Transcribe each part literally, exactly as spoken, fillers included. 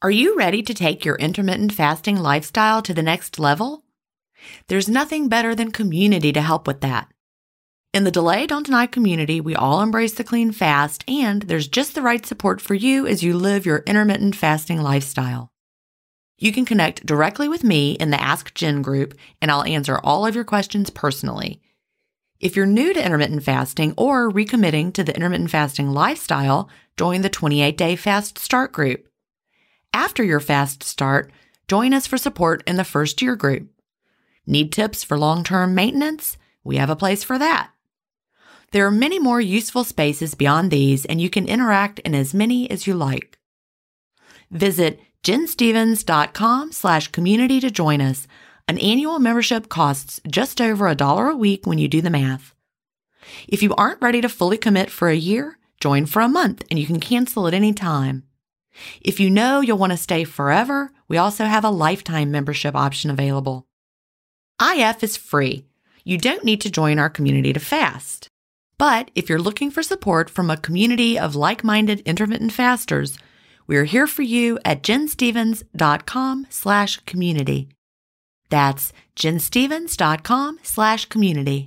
Are you ready to take your intermittent fasting lifestyle to the next level? There's nothing better than community to help with that. In the Delay Don't Deny community, we all embrace the clean fast, and there's just the right support for you as you live your intermittent fasting lifestyle. You can connect directly with me in the Ask Jen group, and I'll answer all of your questions personally. If you're new to intermittent fasting or recommitting to the intermittent fasting lifestyle, join the twenty-eight day Fast Start group. After your fast start, join us for support in the first year group. Need tips for long-term maintenance? We have a place for that. There are many more useful spaces beyond these, and you can interact in as many as you like. Visit jenstevens.com slash community to join us. An annual membership costs just over a dollar a week when you do the math. If you aren't ready to fully commit for a year, join for a month and you can cancel at any time. If you know you'll want to stay forever, we also have a lifetime membership option available. I F is free. You don't need to join our community to fast. But if you're looking for support from a community of like-minded intermittent fasters, we're here for you at jenstevens.com slash community. That's jenstevens.com slash community.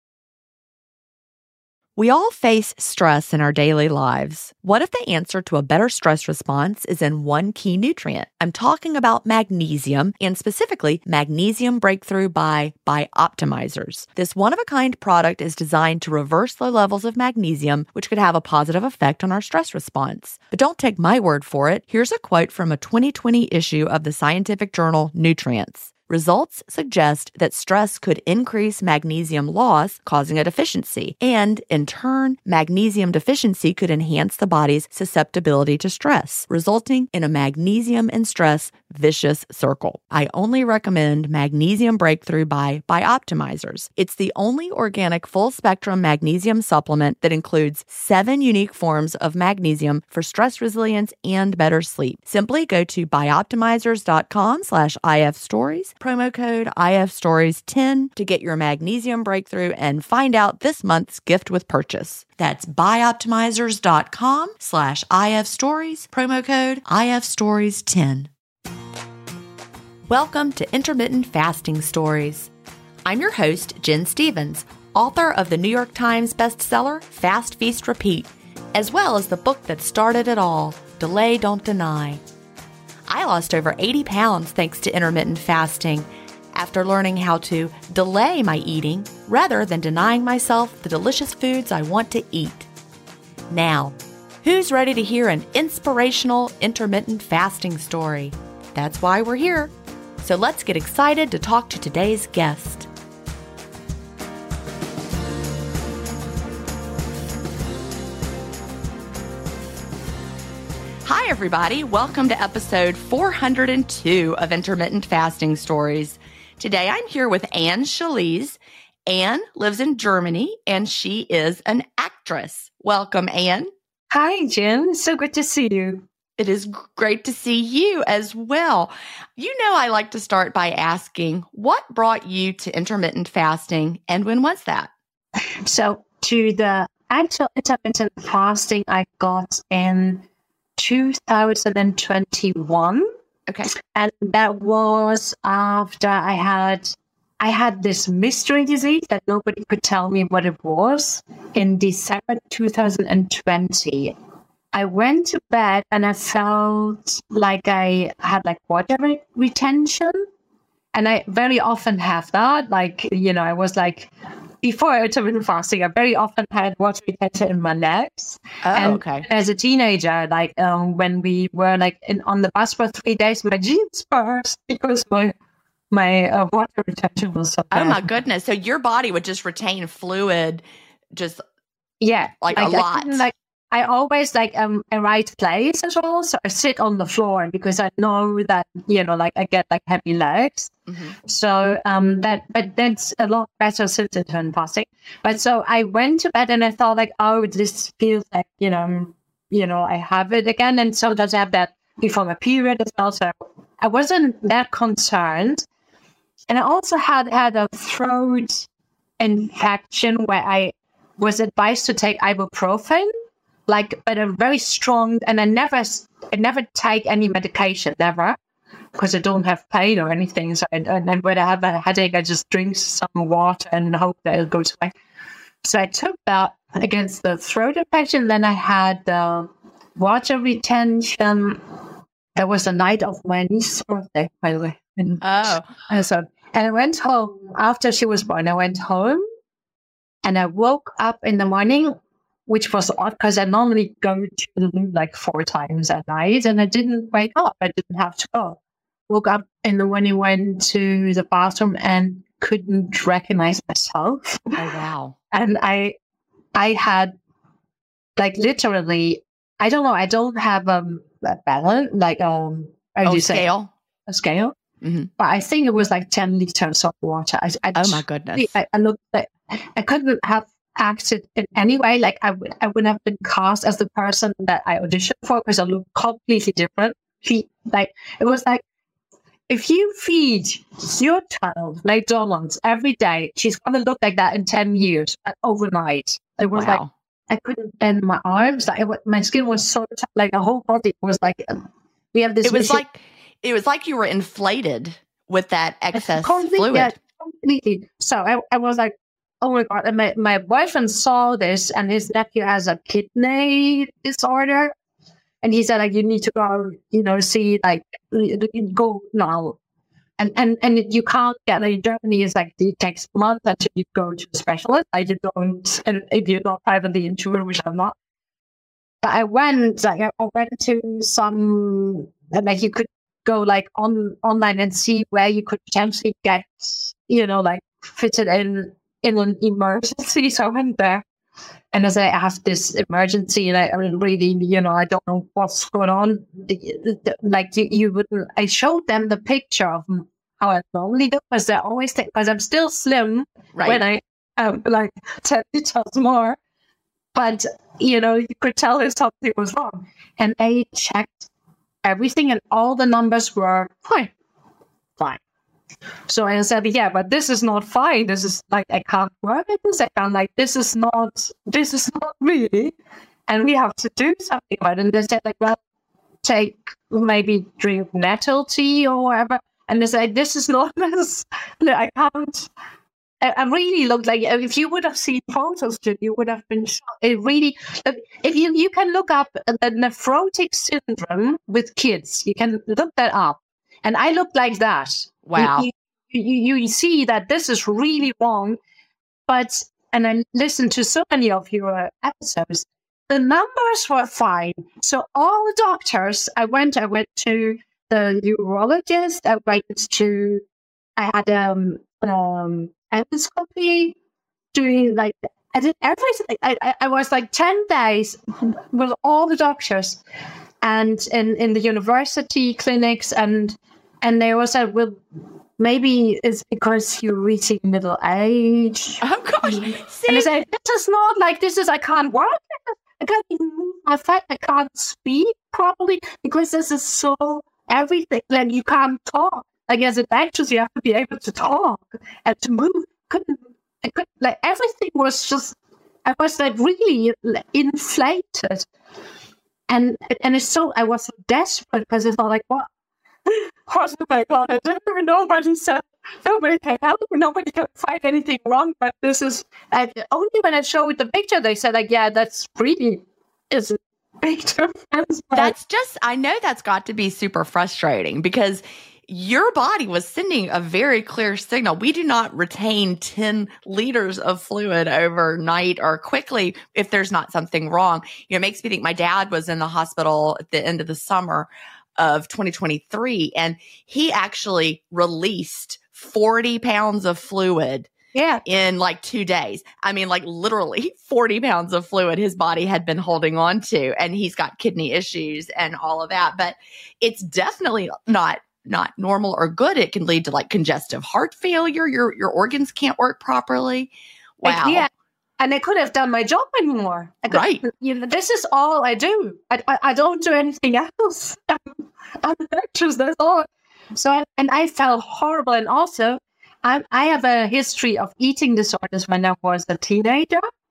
We all face stress in our daily lives. What if the answer to a better stress response is in one key nutrient? I'm talking about magnesium, and specifically Magnesium Breakthrough by Bioptimizers. This one-of-a-kind product is designed to reverse low levels of magnesium, which could have a positive effect on our stress response. But don't take my word for it. Here's a quote from a twenty twenty issue of the scientific journal Nutrients. Results suggest that stress could increase magnesium loss, causing a deficiency, and in turn, magnesium deficiency could enhance the body's susceptibility to stress, resulting in a magnesium and stress vicious circle. I only recommend Magnesium Breakthrough by Bioptimizers. It's the only organic full-spectrum magnesium supplement that includes seven unique forms of magnesium for stress resilience and better sleep. Simply go to bioptimizers.com slash ifstories, promo code I F stories ten to get your Magnesium Breakthrough and find out this month's gift with purchase. That's bioptimizers.com slash ifstories, promo code I F stories ten. Welcome to Intermittent Fasting Stories. I'm your host, Jen Stevens, author of the New York Times bestseller, Fast, Feast, Repeat, as well as the book that started it all, Delay Don't Deny. I lost over eighty pounds thanks to intermittent fasting after learning how to delay my eating rather than denying myself the delicious foods I want to eat. Now, who's ready to hear an inspirational intermittent fasting story? That's why we're here. So let's get excited to talk to today's guest. Hi, everybody. Welcome to episode four hundred two of Intermittent Fasting Stories. Today, I'm here with Anne Schlise. Anne lives in Germany, and she is an actress. Welcome, Anne. Hi, Jen. So good to see you. It is great to see you as well. You know, I like to start by asking, what brought you to intermittent fasting, and when was that? So, to the actual intermittent fasting, I got in two thousand twenty-one. Okay. And that was after I had I had this mystery disease that nobody could tell me what it was in December two thousand twenty. I went to bed and I felt like I had like water re- retention. And I very often have that. Like, you know, I was like, before intermittent fasting, I very often had water retention in my legs. Oh, and okay. As a teenager, like um, when we were like in, on the bus for three days, my jeans burst because my my uh, water retention was so bad. Oh my goodness! So your body would just retain fluid, just yeah, like, like a lot. I like I always like um a right place as well, so I sit on the floor because I know that you know like I get like heavy legs. Mm-hmm. So um that but that's a lot better since intermittent fasting. But so I went to bed and I thought like, oh, this feels like you know you know I have it again, and sometimes I have that before my period as well. So I wasn't that concerned, and I also had had a throat infection where I was advised to take ibuprofen. Like, but a very strong, and I never, I never take any medication, never, because I don't have pain or anything. So, and, and then when I have a headache, I just drink some water and hope that it goes away. So I took that against the throat infection. Then I had uh, water retention. It was the night of my niece's birthday, by the way. And, oh. And so, and I went home after she was born. I went home and I woke up in the morning, which was odd because I normally go to the loo like four times at night, and I didn't wake up. I didn't have to go. Woke up in the morning, went to the bathroom and couldn't recognize myself. Oh, wow. And I, I had like literally, I don't know, I don't have um, a balance, like um, how do oh, you scale? Say? A scale. Mm-hmm. But I think it was like ten liters of water. I, I oh my goodness! I, I looked. Like, I couldn't have acted in any way. Like I would, I wouldn't have been cast as the person that I auditioned for because I looked completely different. She, like it was like if you feed your child McDonald's every day, she's gonna look like that in ten years overnight. It was wow. like I couldn't bend my arms. Like it was, my skin was so tight, like the whole body was like. Um, we have this. It was issue. like. It was like you were inflated with that excess completely, fluid. Yeah, completely. So I, I was like, oh my God. And my, my boyfriend saw this, and his nephew has a kidney disorder. And he said, like, you need to go, you know, see, like, go now. And and and you can't get, like, in Germany, it's like, it takes months until you go to a specialist. I just don't, and if you're not privately insured, which I'm not. But I went, like, I went to some, like, you could go like on online and see where you could potentially get, you know, like fitted in in an emergency. So I went there and I said, I have this emergency and I really, you know, I don't know what's going on. Like you, you wouldn't, I showed them the picture of how I normally do because they're always, because I'm still slim right. when I am like ten liters more. But, you know, you could tell if something was wrong. And they checked everything and all the numbers were fine. Fine. So I said, yeah, but this is not fine. This is like, I can't work at this. I can't like, this is not, this is not me. And we have to do something about it. And they said like, well, take, maybe drink nettle tea or whatever. And they said, this is not this. I can't. I really looked like, if you would have seen photos, you would have been shocked. It really, if you, you can look up the nephrotic syndrome with kids, you can look that up. And I looked like that. Wow. You, you, you, you see that this is really wrong. But, and I listened to so many of your episodes, the numbers were fine. So all the doctors, I went, I went to the urologist, I went to, I had, um, um, endoscopy, doing like I did everything. I, I, I was like ten days with all the doctors and in, in the university clinics and and they all said, well, maybe it's because you're reaching middle age. Oh gosh. See? And I said, this is not like this is I can't work. I can't even move my face. I can't speak properly because this is so everything. Like you can't talk. Like as an actress, you have to be able to talk and to move. Couldn't, I couldn't, like everything was just, I was like really inflated. And and it's so, I was so desperate because it's all like, what? What am I gonna do? Nobody said, nobody can help me. Nobody can find anything wrong. But this is, I, only when I showed the picture, they said like, yeah, that's really, is a big difference. That's just, I know that's got to be super frustrating because your body was sending a very clear signal. We do not retain ten liters of fluid overnight or quickly if there's not something wrong. You know, it makes me think my dad was in the hospital at the end of the summer of twenty twenty-three, and he actually released forty pounds of fluid yeah. in like two days. I mean, like literally forty pounds of fluid his body had been holding on to, and he's got kidney issues and all of that. But it's definitely not not normal or good. It can lead to like congestive heart failure. Your your organs can't work properly. Wow. Like, yeah. And I couldn't have done my job anymore. I could, right. You know, this is all I do. I, I, I don't do anything else. I'm, I'm an actress, that's all. So, I, and I felt horrible. And also, I, I have a history of eating disorders when I was a teenager.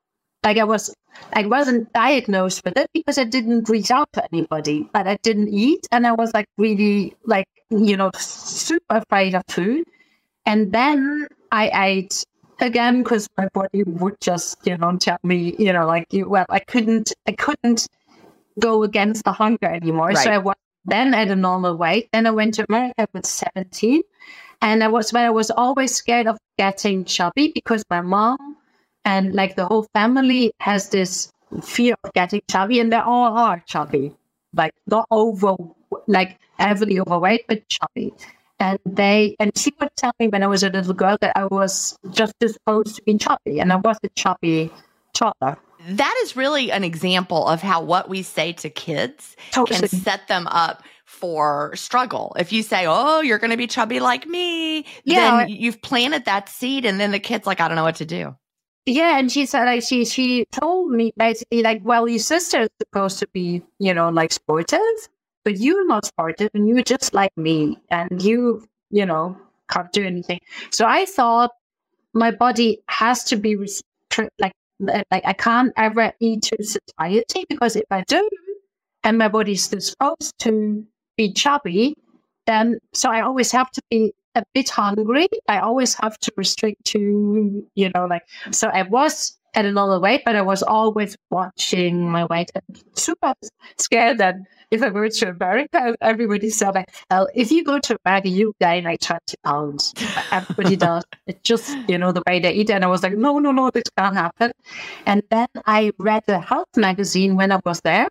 Like I was, I wasn't diagnosed with it because I didn't reach out to anybody, but I didn't eat. And I was like really like, you know, super afraid of food. And then I ate again because my body would just, you know, tell me, you know, like, you, well, I couldn't, I couldn't go against the hunger anymore. Right. So I was then at a normal weight. Then I went to America with seventeen. And I was, but I was always scared of getting chubby because my mom and like the whole family has this fear of getting chubby, and they all are chubby, like not over, like heavily overweight, but chubby. And they, and she would tell me when I was a little girl that I was just supposed to be chubby, and I was a chubby toddler. That is really an example of how what we say to kids totally. Can set them up for struggle. If you say, oh, you're going to be chubby like me, yeah, then you've planted that seed, and then the kid's like, I don't know what to do. Yeah, and she said, like, she she told me basically, like, well, your sister is supposed to be, you know, like sportive, but you're not sportive, and you're just like me, and you, you know, can't do anything. So I thought my body has to be restricted, like, like I can't ever eat to satiety, because if I do, and my body's supposed to be chubby, then so I always have to be a bit hungry. I always have to restrict to, you know, like, so I was at a normal weight, but I was always watching my weight and super scared that if I go to America, everybody said, like, well, if you go to America, you gain like twenty pounds. Everybody does. It's just, you know, the way they eat. And I was like, no, no, no, this can't happen. And then I read a health magazine when I was there.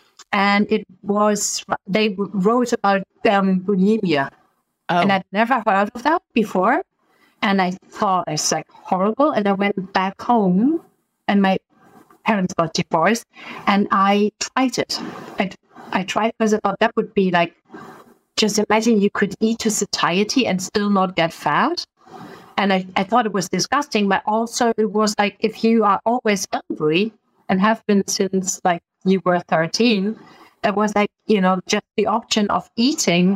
And it was, they wrote about um, bulimia. Oh. And I'd never heard of that before. And I thought it's like horrible. And I went back home, and my parents got divorced, and I tried it. I, I tried because I thought that would be like, just imagine you could eat to satiety and still not get fat. And I, I thought it was disgusting, but also it was like, if you are always hungry and have been since like you were thirteen, it was like, you know, just the option of eating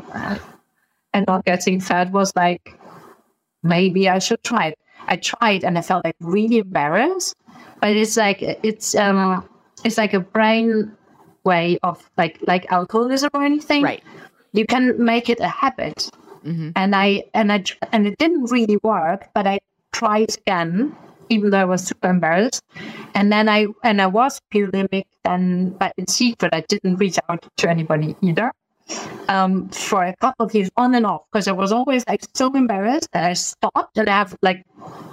and not getting fat was like, maybe I should try it. I tried, and I felt like really embarrassed. But it's like it's um it's like a brain way of like like alcoholism or anything. Right. You can make it a habit. Mm-hmm. And I and I and it didn't really work. But I tried again, even though I was super embarrassed. And then I and I was bulimic. Then, but in secret, I didn't reach out to anybody either. Um, for a couple of years, on and off, because I was always like so embarrassed that I stopped, and I have like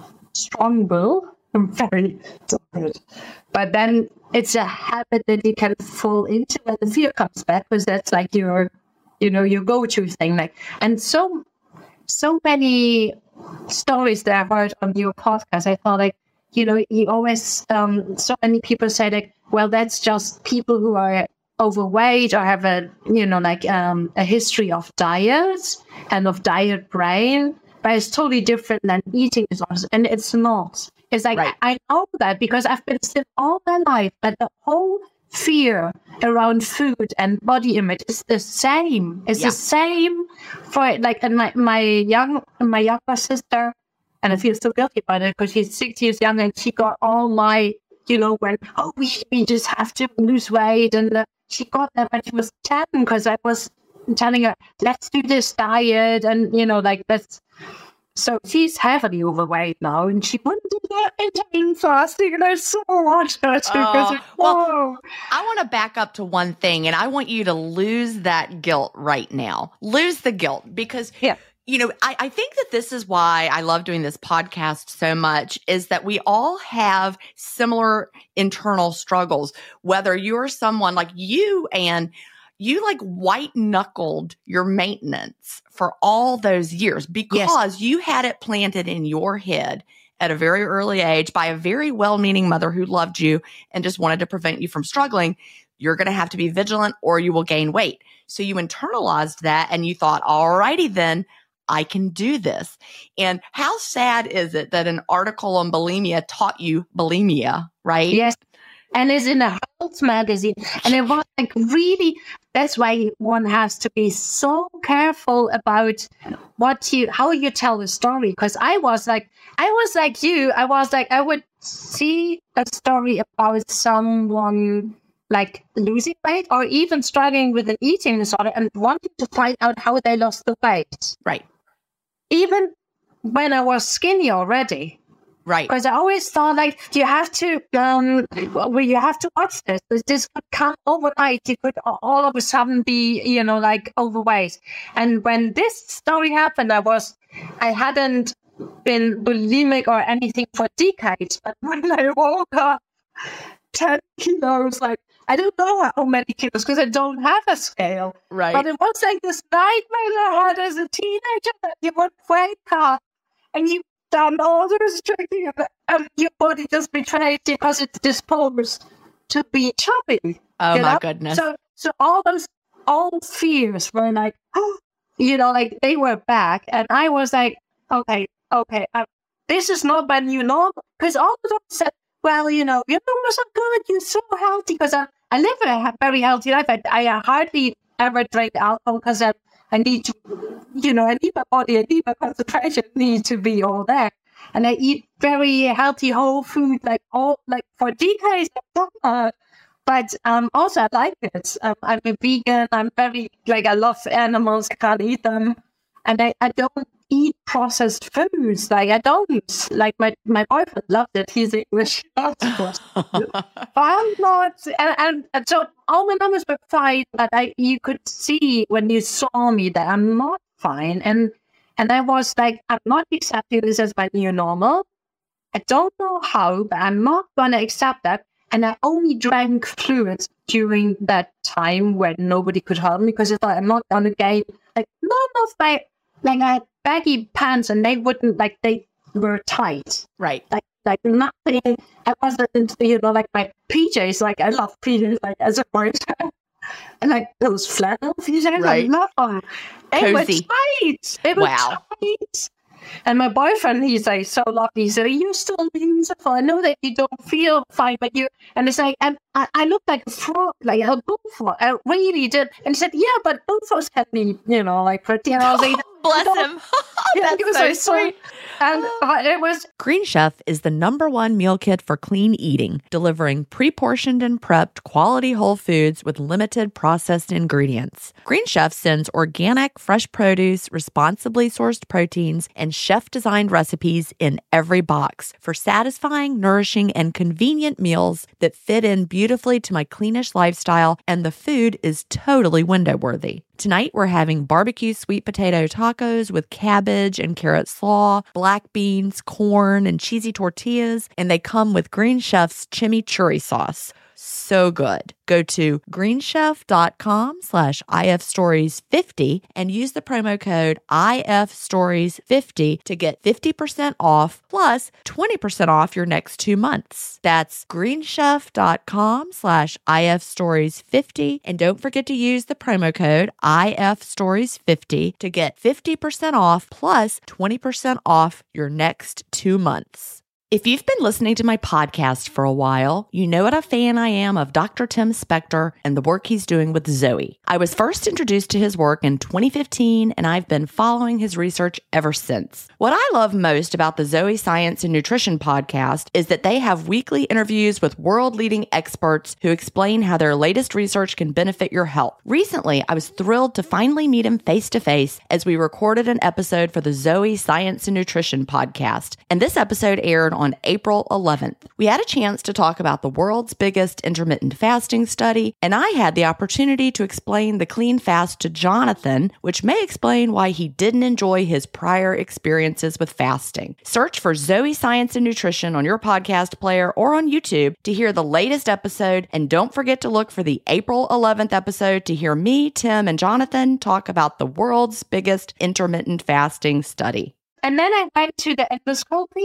strong will. I'm very tired. But then it's a habit that you can fall into when the fear comes back, because that's like your, you know, your go-to thing. Like, and so, so many stories that I heard on your podcast, I thought like, you know, you always, um, so many people say like, well, that's just people who are overweight or have a, you know, like um, a history of diet and of diet brain, but it's totally different than eating disorders. And it's not. It's like, right. I, I know that because I've been sick all my life, but the whole fear around food and body image is the same. It's yeah. the same for like, and my, my young, my younger sister, and I feel so guilty about it because she's six years younger, and she got all my, you know, when, oh, we, we just have to lose weight. And uh, she got that when she was ten, because I was telling her, let's do this diet. And, you know, like that's, so she's heavily overweight now, and she wouldn't do that intermittent fasting. And I so want her to. Uh, well, I want to back up to one thing, and I want you to lose that guilt right now. Lose the guilt, because yeah. You know, I, I think that this is why I love doing this podcast so much, is that we all have similar internal struggles, whether you're someone like you and you like white knuckled your maintenance for all those years because yes. you had it planted in your head at a very early age by a very well-meaning mother who loved you and just wanted to prevent you from struggling. You're going to have to be vigilant or you will gain weight. So you internalized that and you thought, all righty then, I can do this. And how sad is it that an article on bulimia taught you bulimia, right? Yes. and it's in a health magazine. And it was like really, that's why one has to be so careful about what you, how you tell the story. Because I was like, I was like you, I was like, I would see a story about someone like losing weight or even struggling with an eating disorder and wanting to find out how they lost the weight. Right. Even when I was skinny already. Right. Because I always thought, like, you have to, um, well, you have to watch this. This could come overnight. You could all of a sudden be, you know, like overweight. And when this story happened, I was, I hadn't been bulimic or anything for decades. But when I woke up, ten kilos, like, I don't know how many kilos because I don't have a scale. Right. But it was like this nightmare I had as a teenager that you would wake up and you done all the restricting and, and your body just betrays because it's disposed to be chubby. Oh my know? goodness. So so all those old fears were like, oh, you know, like they were back. And I was like, okay, okay, I, this is not my new normal. Because all of them said, well, you know, your numbers are good. You're so healthy. Because I, I live a very healthy life. I, I hardly ever drink alcohol because I, I need to, you know, I need my body, I need my concentration, need to be all there. And I eat very healthy whole food, like all, like for decades. Uh, but um, also I like it. Um, I'm a vegan. I'm very, like, I love animals. I can't eat them. And I, I don't eat processed foods. Like, I don't. Like, my, my boyfriend loved it. He's English. But I'm not. And, and, and so all my numbers were fine, but I, you could see when you saw me that I'm not fine. And and I was like, I'm not accepting this as my new normal. I don't know how, but I'm not going to accept that. And I only drank fluids during that time when nobody could help me because I thought I'm not going to gain. Like, none of my, like, I had baggy pants and they wouldn't, like, they were tight. Right. Like, like nothing. I wasn't, you know, like my P Js, like, I love P Js, like, as a boy. And like those flannel P Js, right. I love them. They were tight. They were wow. tight. And my boyfriend, he's like so lovely. He said, "You're still beautiful. I know that you don't feel fine, but you." And it's like, and I, I looked like a frog, like a bullfrog. I really did. And he said, "Yeah, but bullfrogs can be, you know, like pretty." And I was like, "Bless him." Yeah, he was so sweet. And uh, it was. Green Chef is the number one meal kit for clean eating, delivering pre-portioned and prepped quality whole foods with limited processed ingredients. Green Chef sends organic, fresh produce, responsibly sourced proteins, and chef-designed recipes in every box for satisfying, nourishing, and convenient meals that fit in beautifully to my cleanish lifestyle, and the food is totally window-worthy. Tonight, we're having barbecue sweet potato tacos with cabbage and carrot slaw, black beans, corn, and cheesy tortillas, and they come with Green Chef's chimichurri sauce. So good. Go to greenchef.com slash ifstories50 and use the promo code I F stories fifty to get fifty percent off plus twenty percent off your next two months. That's greenchef.com slash ifstories50. And don't forget to use the promo code I F stories fifty to get fifty percent off plus twenty percent off your next two months. If you've been listening to my podcast for a while, you know what a fan I am of Doctor Tim Spector and the work he's doing with Zoe. I was first introduced to his work in twenty fifteen, and I've been following his research ever since. What I love most about the Zoe Science and Nutrition podcast is that they have weekly interviews with world-leading experts who explain how their latest research can benefit your health. Recently, I was thrilled to finally meet him face-to-face as we recorded an episode for the Zoe Science and Nutrition podcast, and this episode aired on on April eleventh. We had a chance to talk about the world's biggest intermittent fasting study, and I had the opportunity to explain the clean fast to Jonathan, which may explain why he didn't enjoy his prior experiences with fasting. Search for Zoe Science and Nutrition on your podcast player or on YouTube to hear the latest episode, and don't forget to look for the April eleventh episode to hear me, Tim, and Jonathan talk about the world's biggest intermittent fasting study. And then I went to the endoscopy.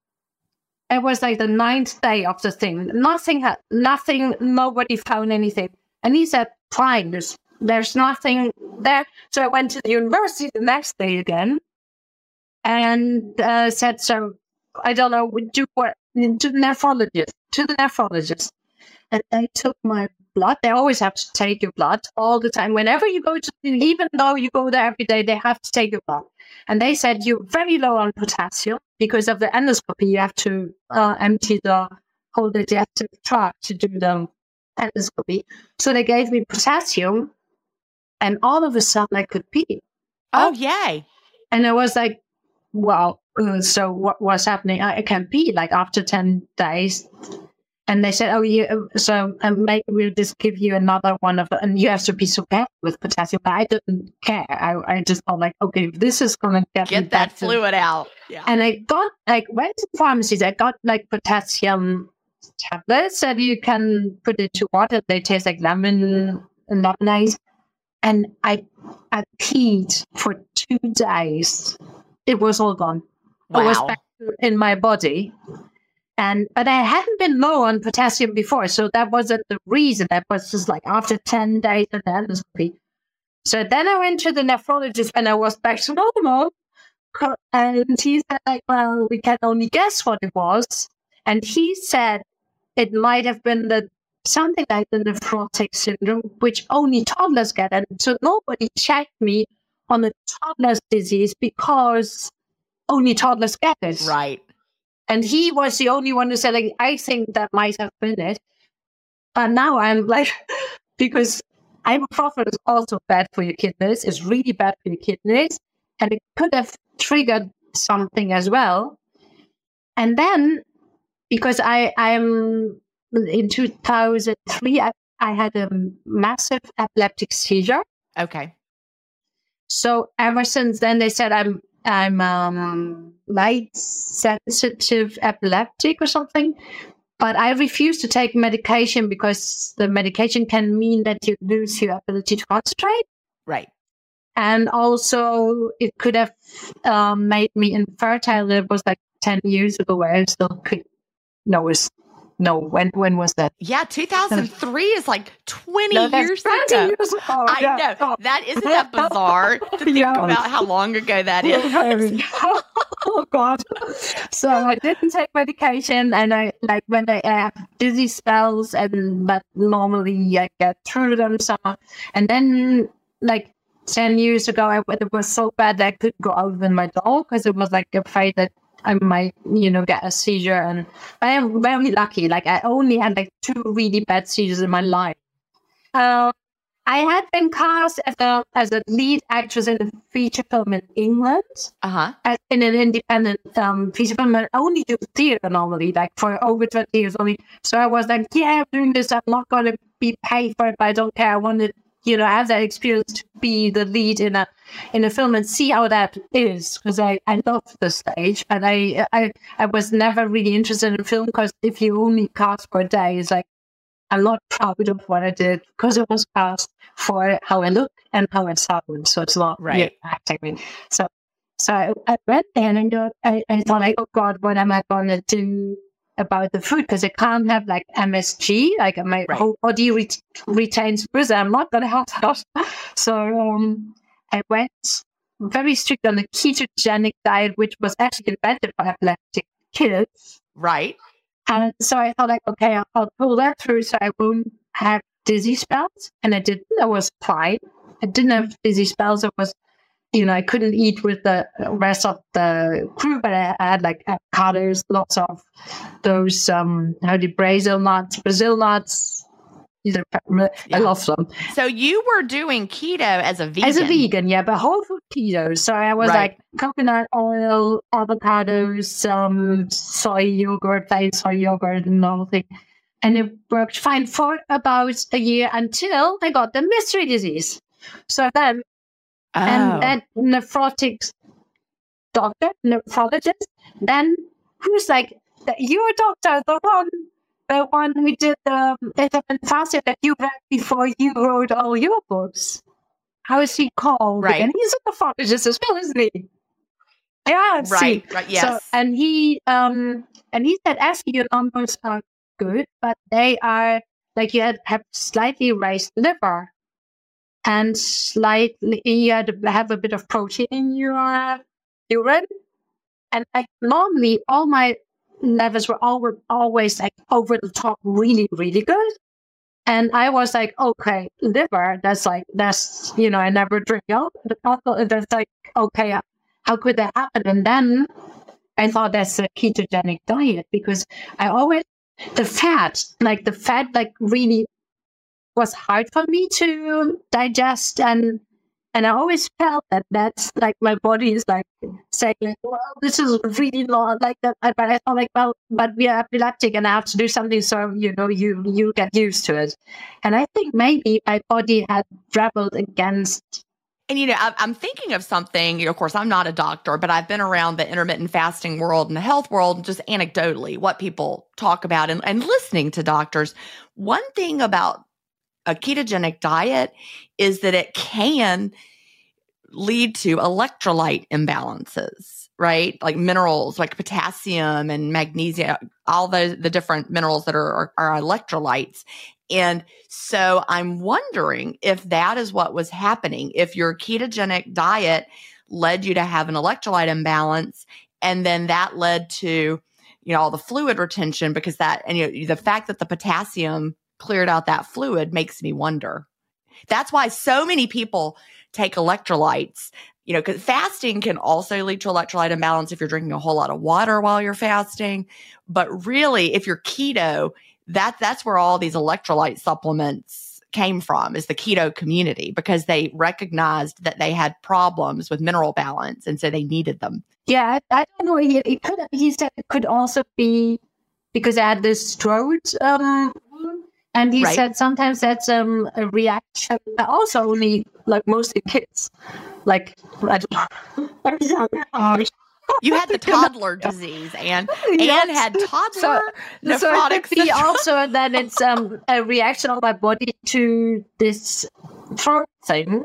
It was like the ninth day of the thing. Nothing had, nothing, nobody found anything. And he said, fine, there's, there's nothing there. So I went to the university the next day again and uh, said, so I don't know, would you work to the nephrologist, to the nephrologist. and they took my blood. They always have to take your blood all the time. Whenever you go to, even though you go there every day, they have to take your blood. And they said you're very low on potassium because of the endoscopy. You have to uh, empty the whole digestive tract to do the endoscopy. So they gave me potassium, and all of a sudden I could pee. Oh, yay. And I was like, wow, uh, so what was happening? I, I can pee like after ten days. And they said, oh, you, so um, maybe we'll just give you another one of it. And you have to be so careful with potassium. But I didn't care. I, I just felt like, okay, if this is going to get Get that fluid out. Yeah. And I got, like, went to pharmacies. I got, like, potassium tablets that you can put into water. They taste like lemon and lemonade. And I, I peed for two days. It was all gone. Wow. It was back in my body. And but I hadn't been low on potassium before, so that wasn't the reason. That was just like after ten days of the endoscopy. So then I went to the nephrologist and I was back to normal. And he said, like, well, we can only guess what it was. And he said it might have been the something like the nephrotic syndrome, which only toddlers get. And so nobody checked me on the toddler's disease because only toddlers get it. Right. And he was the only one who said, like, I think that might have been it. And now I'm like, because ibuprofen is also bad for your kidneys. It's really bad for your kidneys. And it could have triggered something as well. And then, because I I'm in two thousand three, I, I had a massive epileptic seizure. Okay. So ever since then, they said I'm I'm um, light sensitive epileptic or something, but I refuse to take medication because the medication can mean that you lose your ability to concentrate. Right. And also it could have um, made me infertile. It was like ten years ago where I still could. No, it was, no, when when was that? Yeah, two thousand three is like twenty no, years twenty ago. Years ago. I yeah. know. Oh. That isn't that bizarre to think Yeah. about how long ago that is. Oh God! So I didn't take medication, and I like when I have dizzy spells, and but normally I get through them. So, and then like ten years ago, I, it was so bad that I couldn't go out with my dog because it was like afraid that I might, you know, get a seizure. And I am very lucky. Like I only had like two really bad seizures in my life. Um, I had been cast as a as a lead actress in a feature film in England, uh-huh. as in an independent um, feature film. I only do theater normally, like for over twenty years only. So I was like, yeah, I'm doing this. I'm not going to be paid for it, but I don't care. I wanted, you know, have that experience to be the lead in a in a film and see how that is, because I, I love the stage, and I, I I was never really interested in film because if you only cast for a day, it's like I'm not proud of what I did because it was cast for how I look and how I sound. So it's not right. Yeah, acting. So so I, I went there and I, I thought like, oh God, what am I going to do about the food? Because I can't have like M S G, like my right. whole body ret- retains glucose. I'm not going to have that. So um, I went very strict on the ketogenic diet, which was actually invented by epileptic kids. Right. And so I thought, like, okay, I'll, I'll pull that through so I won't have dizzy spells. And I didn't. I was fine. I didn't have dizzy spells. It was, you know, I couldn't eat with the rest of the crew, but I, I had like avocados, lots of those, um, how do you, Brazil nuts, Brazil nuts. These are, yeah. I love them. So you were doing keto as a vegan? As a vegan, yeah, but whole food keto. So I was right. like coconut oil, avocados, some soy yogurt, plain soy yogurt, and all thing. And it worked fine for about a year until I got the mystery disease. So then, oh. and then nephrotic doctor, nephrologist, then who's like, your doctor, the one. The one who did the intermittent fasting that you read before you wrote all your books. How is he called? Right. And he's a nephrologist as well, isn't he? Yeah. Right. See. Right. Yes. So, and he um and he said, actually, your numbers are good, but they are like you had have slightly raised liver, and slightly you had to have a bit of protein in your urine, and like normally all my levels were always, always like over the top, really, really good. And I was like, okay, liver, that's like, that's, you know, I never drink out. That's like, okay, how could that happen? And then I thought that's a ketogenic diet because I always, the fat, like the fat, like really was hard for me to digest. And and I always felt that that's like my body is like saying, like, well, this is really not like that. But I thought like, well, but we are epileptic and I have to do something. So, you know, you, you get used to it. And I think maybe my body had rebelled against. And, you know, I'm thinking of something, you know, of course, I'm not a doctor, but I've been around the intermittent fasting world and the health world, just anecdotally, what people talk about and, and listening to doctors. One thing about a ketogenic diet is that it can lead to electrolyte imbalances, right? Like minerals, like potassium and magnesium, all the, the different minerals that are, are, are electrolytes. And so I'm wondering if that is what was happening, if your ketogenic diet led you to have an electrolyte imbalance, and then that led to, you know, all the fluid retention because that, and you know, the fact that the potassium cleared out that fluid makes me wonder. That's why so many people take electrolytes, you know, because fasting can also lead to electrolyte imbalance if you're drinking a whole lot of water while you're fasting. But really, if you're keto, that that's where all these electrolyte supplements came from, is the keto community, because they recognized that they had problems with mineral balance, and so they needed them. Yeah, I, I don't know. He, it could, he said it could also be because I had this throat, um, and he right. said sometimes that's um, a reaction. Also, only like mostly kids, like I don't know. You had the toddler disease, and yes. Anne had toddler so, nephrotic so it could be also that it's um, a reaction of my body to this throat thing.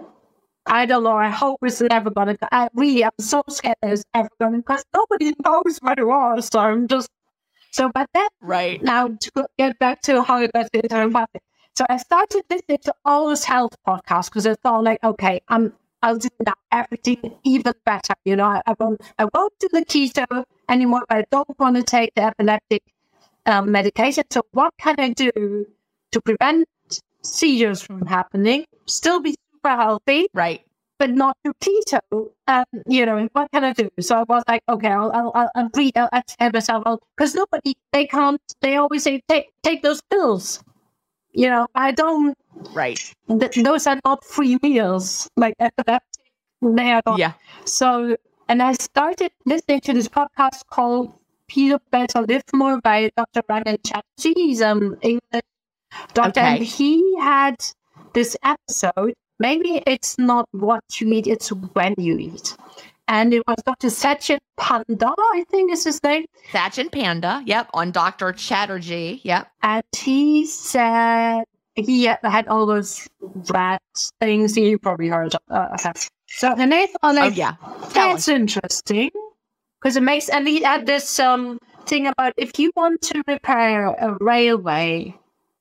I don't know. I hope it's never gonna. I really, I'm so scared that it's ever gonna, because nobody knows what it was. So I'm just so. But then, right now to get back to how I got into it. So I started listening to all those health podcasts because I thought, like, okay, I'm. I'll do now everything even better. You know, I, I won't, I won't do the keto anymore, but I don't want to take the epileptic um, medication. So what can I do to prevent seizures from happening, still be super healthy, right, but not do keto? Um, you know, what can I do? So I was like, okay, I'll, I'll, I'll read, I'll tell myself, because nobody, they can't, they always say, take, take those pills. You know, I don't. Right. Th- those are not free meals. Like epileptic, they are not. Yeah. So, and I started listening to this podcast called Feel Better, Live More by Doctor Rangan Chatterjee. He's um English doctor, okay. And he had this episode. Maybe it's not what you eat; it's when you eat. And it was Doctor Sachin Panda, I think is his name. Sachin Panda, yep, on Doctor Chatterjee, yep. And he said he had all those rat things you probably heard of. Uh, so, and I thought, like, oh, yeah. that's interesting. Because it makes, and he had this um thing about if you want to repair a railway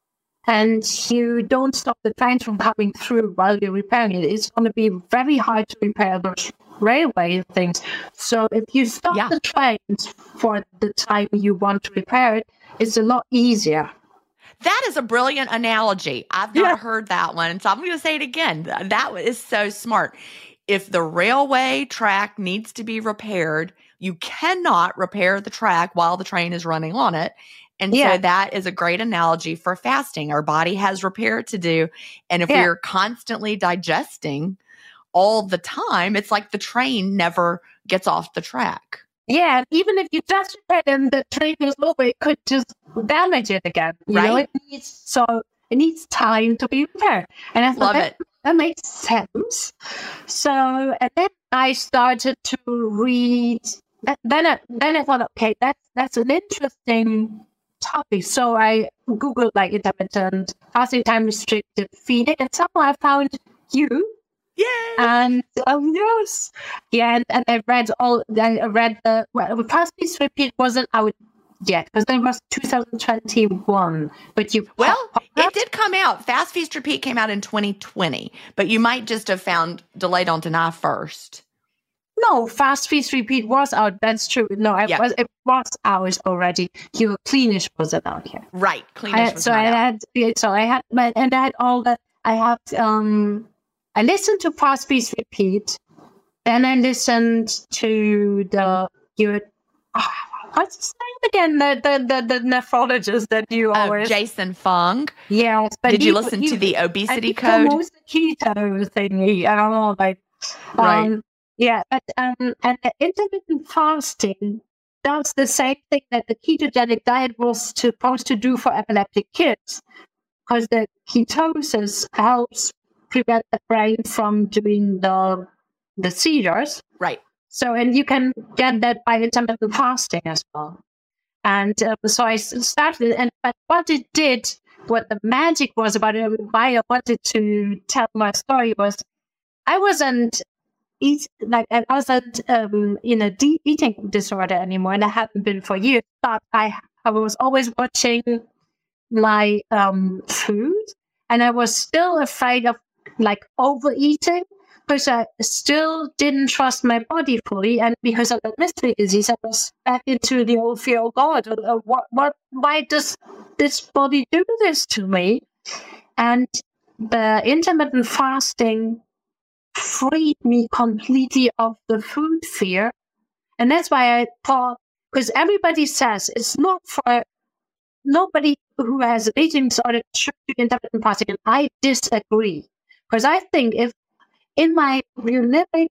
and you don't stop the trains from coming through while you're repairing it, it's going to be very hard to repair those railway things. So if you stop yeah. the trains for the time you want to repair it, it's a lot easier. That is a brilliant analogy. I've not yeah. heard that one. So I'm going to say it again. That is so smart. If the railway track needs to be repaired, you cannot repair the track while the train is running on it. And yeah. so that is a great analogy for fasting. Our body has repair to do. And if yeah. we're constantly digesting all the time, it's like the train never gets off the track. Yeah, even if you just repair it and the train goes over, it could just damage it again. You right. know, it needs so it needs time to be repaired. And I thought Love that, it. that makes sense. So and then I started to read. Then I then I thought, okay, that's that's an interesting topic. So I googled like intermittent fasting, time restricted feeding, and somehow I found you. Yay! And oh yes, yeah, and, and I read all. I read the well, the Fast Feast Repeat wasn't out yet because that was two thousand twenty-one. But you well, it did come out. Fast Feast Repeat came out in twenty twenty, but you might just have found Delay Don't Deny first. No, Fast Feast Repeat was out. That's true. No, it Yep. was it was out already. Your Cleanish wasn't out yet. Right. I Cleanish had, was so not I out. had yeah, so I had my and I had all that. I had um I listened to Fast Feast Repeat, then I listened to the your ah, what's his name again? The the the, the nephrologist that you Oh, always Jason Fung. yes. But Did he, you listen he, to the I obesity think code? the most keto thingy. I don't know, like Right. um yeah, but um and the intermittent fasting does the same thing that the ketogenic diet was supposed to do for epileptic kids, because the ketosis helps prevent the brain from doing the the seizures. Right. So, and you can get that by intermittent fasting as well. And uh, so I s- started, and but what it did, what the magic was about it, why I wanted to tell my story was, I wasn't eat like I wasn't um, in a deep eating disorder anymore, and I hadn't been for years. But I I was always watching my um, food, and I was still afraid of like overeating because I still didn't trust my body fully, and because of the mystery disease, I was back into the old fear. Oh God, uh, what, what, why does this body do this to me? And the intermittent fasting freed me completely of the food fear, and that's why I thought, because everybody says it's not for nobody who has an eating disorder should do intermittent fasting, and I disagree. Because I think if in my bulimic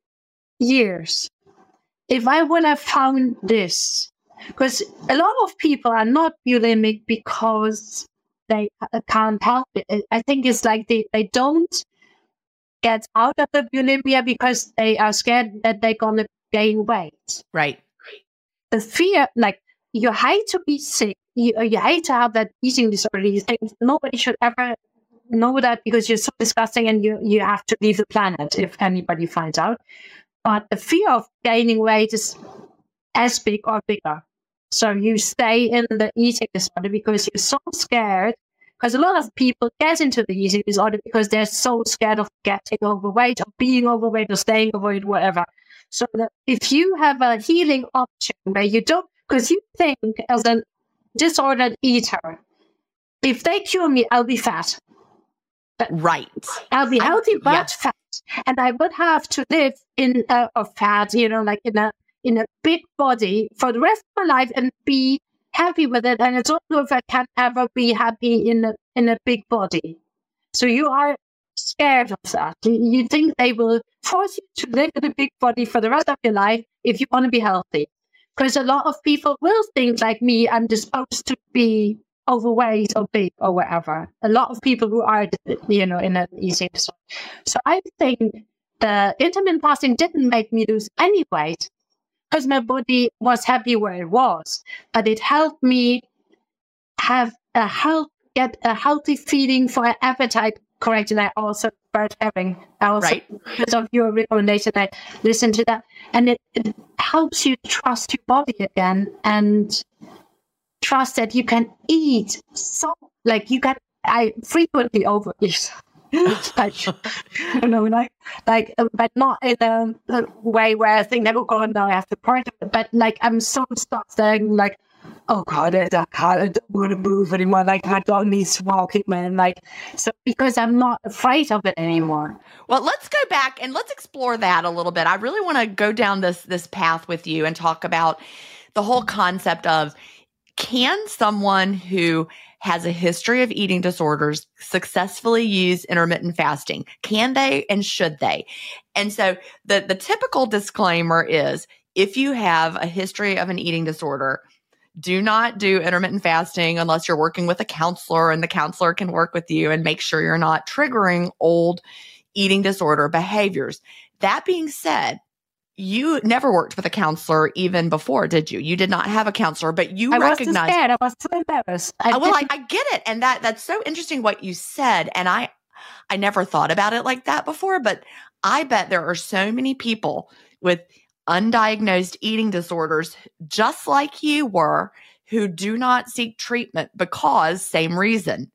years, if I would have found this, because a lot of people are not bulimic because they can't help it. I think it's like they, they don't get out of the bulimia because they are scared that they're going to gain weight. Right. The fear, like, you hate to be sick. You, you hate to have that eating disorder. You think nobody should ever know that because you're so disgusting and you, you have to leave the planet if anybody finds out. But the fear of gaining weight is as big or bigger. So you stay in the eating disorder because you're so scared. Because a lot of people get into the eating disorder because they're so scared of getting overweight or being overweight or staying overweight, whatever. So that if you have a healing option where you don't, because you think as a disordered eater, if they cure me, I'll be fat. Right. I'll be healthy, I, but yeah. fat. And I would have to live in a, a fat, you know, like in a in a big body for the rest of my life and be happy with it. And I don't know if I can ever be happy in a in a big body. So you are scared of that. You think they will force you to live in a big body for the rest of your life if you want to be healthy. Because a lot of people will think like me, I'm disposed to be overweight or big or whatever. A lot of people who are, you know, in an eating disorder. So I think the intermittent fasting didn't make me lose any weight because my body was happy where it was, but it helped me have a health, get a healthy feeling for an appetite correct. And I also started having, I also, Right. because of your recommendation, I listened to that, and it, it helps you trust your body again and trust that you can eat so, like you can, I frequently overeat. like, you know, like, like, uh, but not in a, a way where I think, never go, now I have to part of it. But like, I'm so stuck saying, like, oh God, I can't, I don't want to move anymore. Like, I don't need walking, man. Like, so because I'm not afraid of it anymore. Well, let's go back and let's explore that a little bit. I really want to go down this this path with you and talk about the whole concept of, can someone who has a history of eating disorders successfully use intermittent fasting? Can they and should they? And so the, the typical disclaimer is, if you have a history of an eating disorder, do not do intermittent fasting unless you're working with a counselor and the counselor can work with you and make sure you're not triggering old eating disorder behaviors. That being said, you never worked with a counselor even before, did you? You did not have a counselor, but you I recognized. was too scared. I was too embarrassed. I Oh, well, I, didn't- I get it, and that that's so interesting what you said, and I I never thought about it like that before, but I bet there are so many people with undiagnosed eating disorders, just like you were, who do not seek treatment because same reason.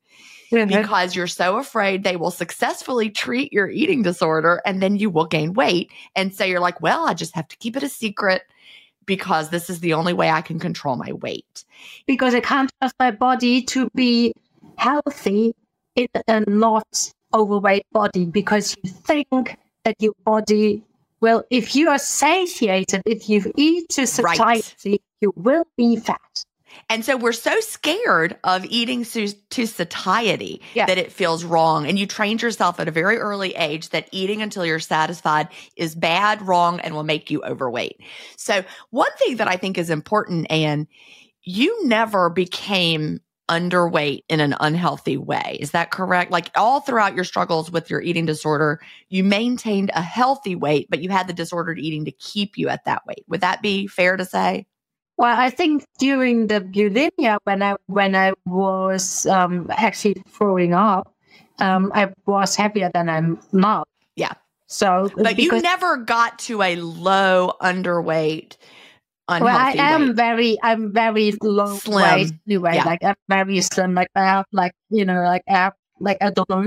Mm-hmm. because you're so afraid they will successfully treat your eating disorder and then you will gain weight. And so you're like, well, I just have to keep it a secret because this is the only way I can control my weight. Because I can't trust my body to be healthy in a not overweight body, because you think that your body will, if you are satiated, if you eat to satiety, right, you will be fat. And so we're so scared of eating to, to satiety yeah. that it feels wrong. And you trained yourself at a very early age that eating until you're satisfied is bad, wrong, and will make you overweight. So one thing that I think is important, Anne, you never became underweight in an unhealthy way. Is that correct? Like all throughout your struggles with your eating disorder, you maintained a healthy weight, but you had the disordered eating to keep you at that weight. Would that be fair to say? Well, I think during the bulimia, when I when I was um, actually throwing up, um, I was heavier than I'm now. Yeah. So, but you never got to a low underweight, unhealthy well, I am weight. very, I'm very low Slim. weight anyway. Yeah. Like I'm very slim. Like I have, like you know, like I have, like I don't know.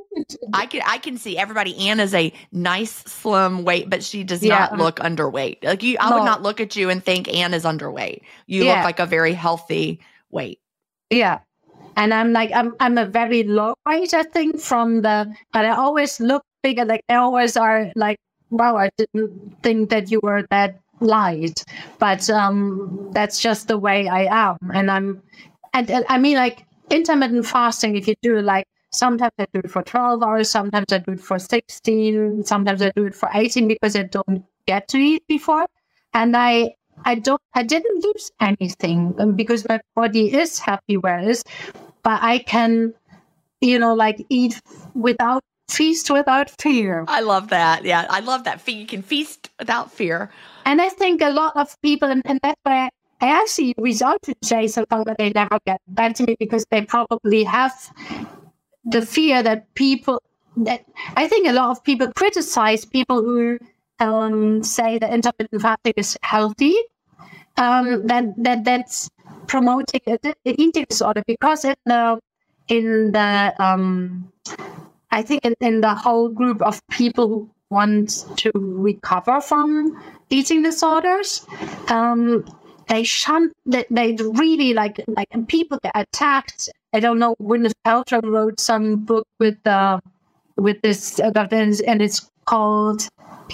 I can I can see everybody. Anne is a nice slim weight, but she does yeah. not look underweight. Like you, I no. would not look at you and think Anne is underweight. You yeah. look like a very healthy weight. Yeah, and I'm like I'm I'm a very low weight, I think, from the. But I always look bigger. Like I always are like, wow, I didn't think that you were that light, but um, that's just the way I am, and I'm, and, and I mean like intermittent fasting. If you do like. Sometimes I do it for twelve hours, sometimes I do it for sixteen, sometimes I do it for eighteen because I don't get to eat before. And I I don't I didn't lose anything because my body is happy where it is, but I can, you know, like eat without feast without fear. I love that. Yeah, I love that. You can feast without fear. And I think a lot of people, and, and that's why I, I actually reach out to Jason, but they never get back to me because they probably have the fear that people, that I think a lot of people criticize people who um, say that intermittent fasting is healthy, um, that, that that's promoting an eating disorder, because in the, in the um, I think in, in the whole group of people who want to recover from eating disorders, um, they shun, they, they really like, like, and people get attacked. I don't know, Gwyneth Paltrow wrote some book with uh, with this, uh, and it's called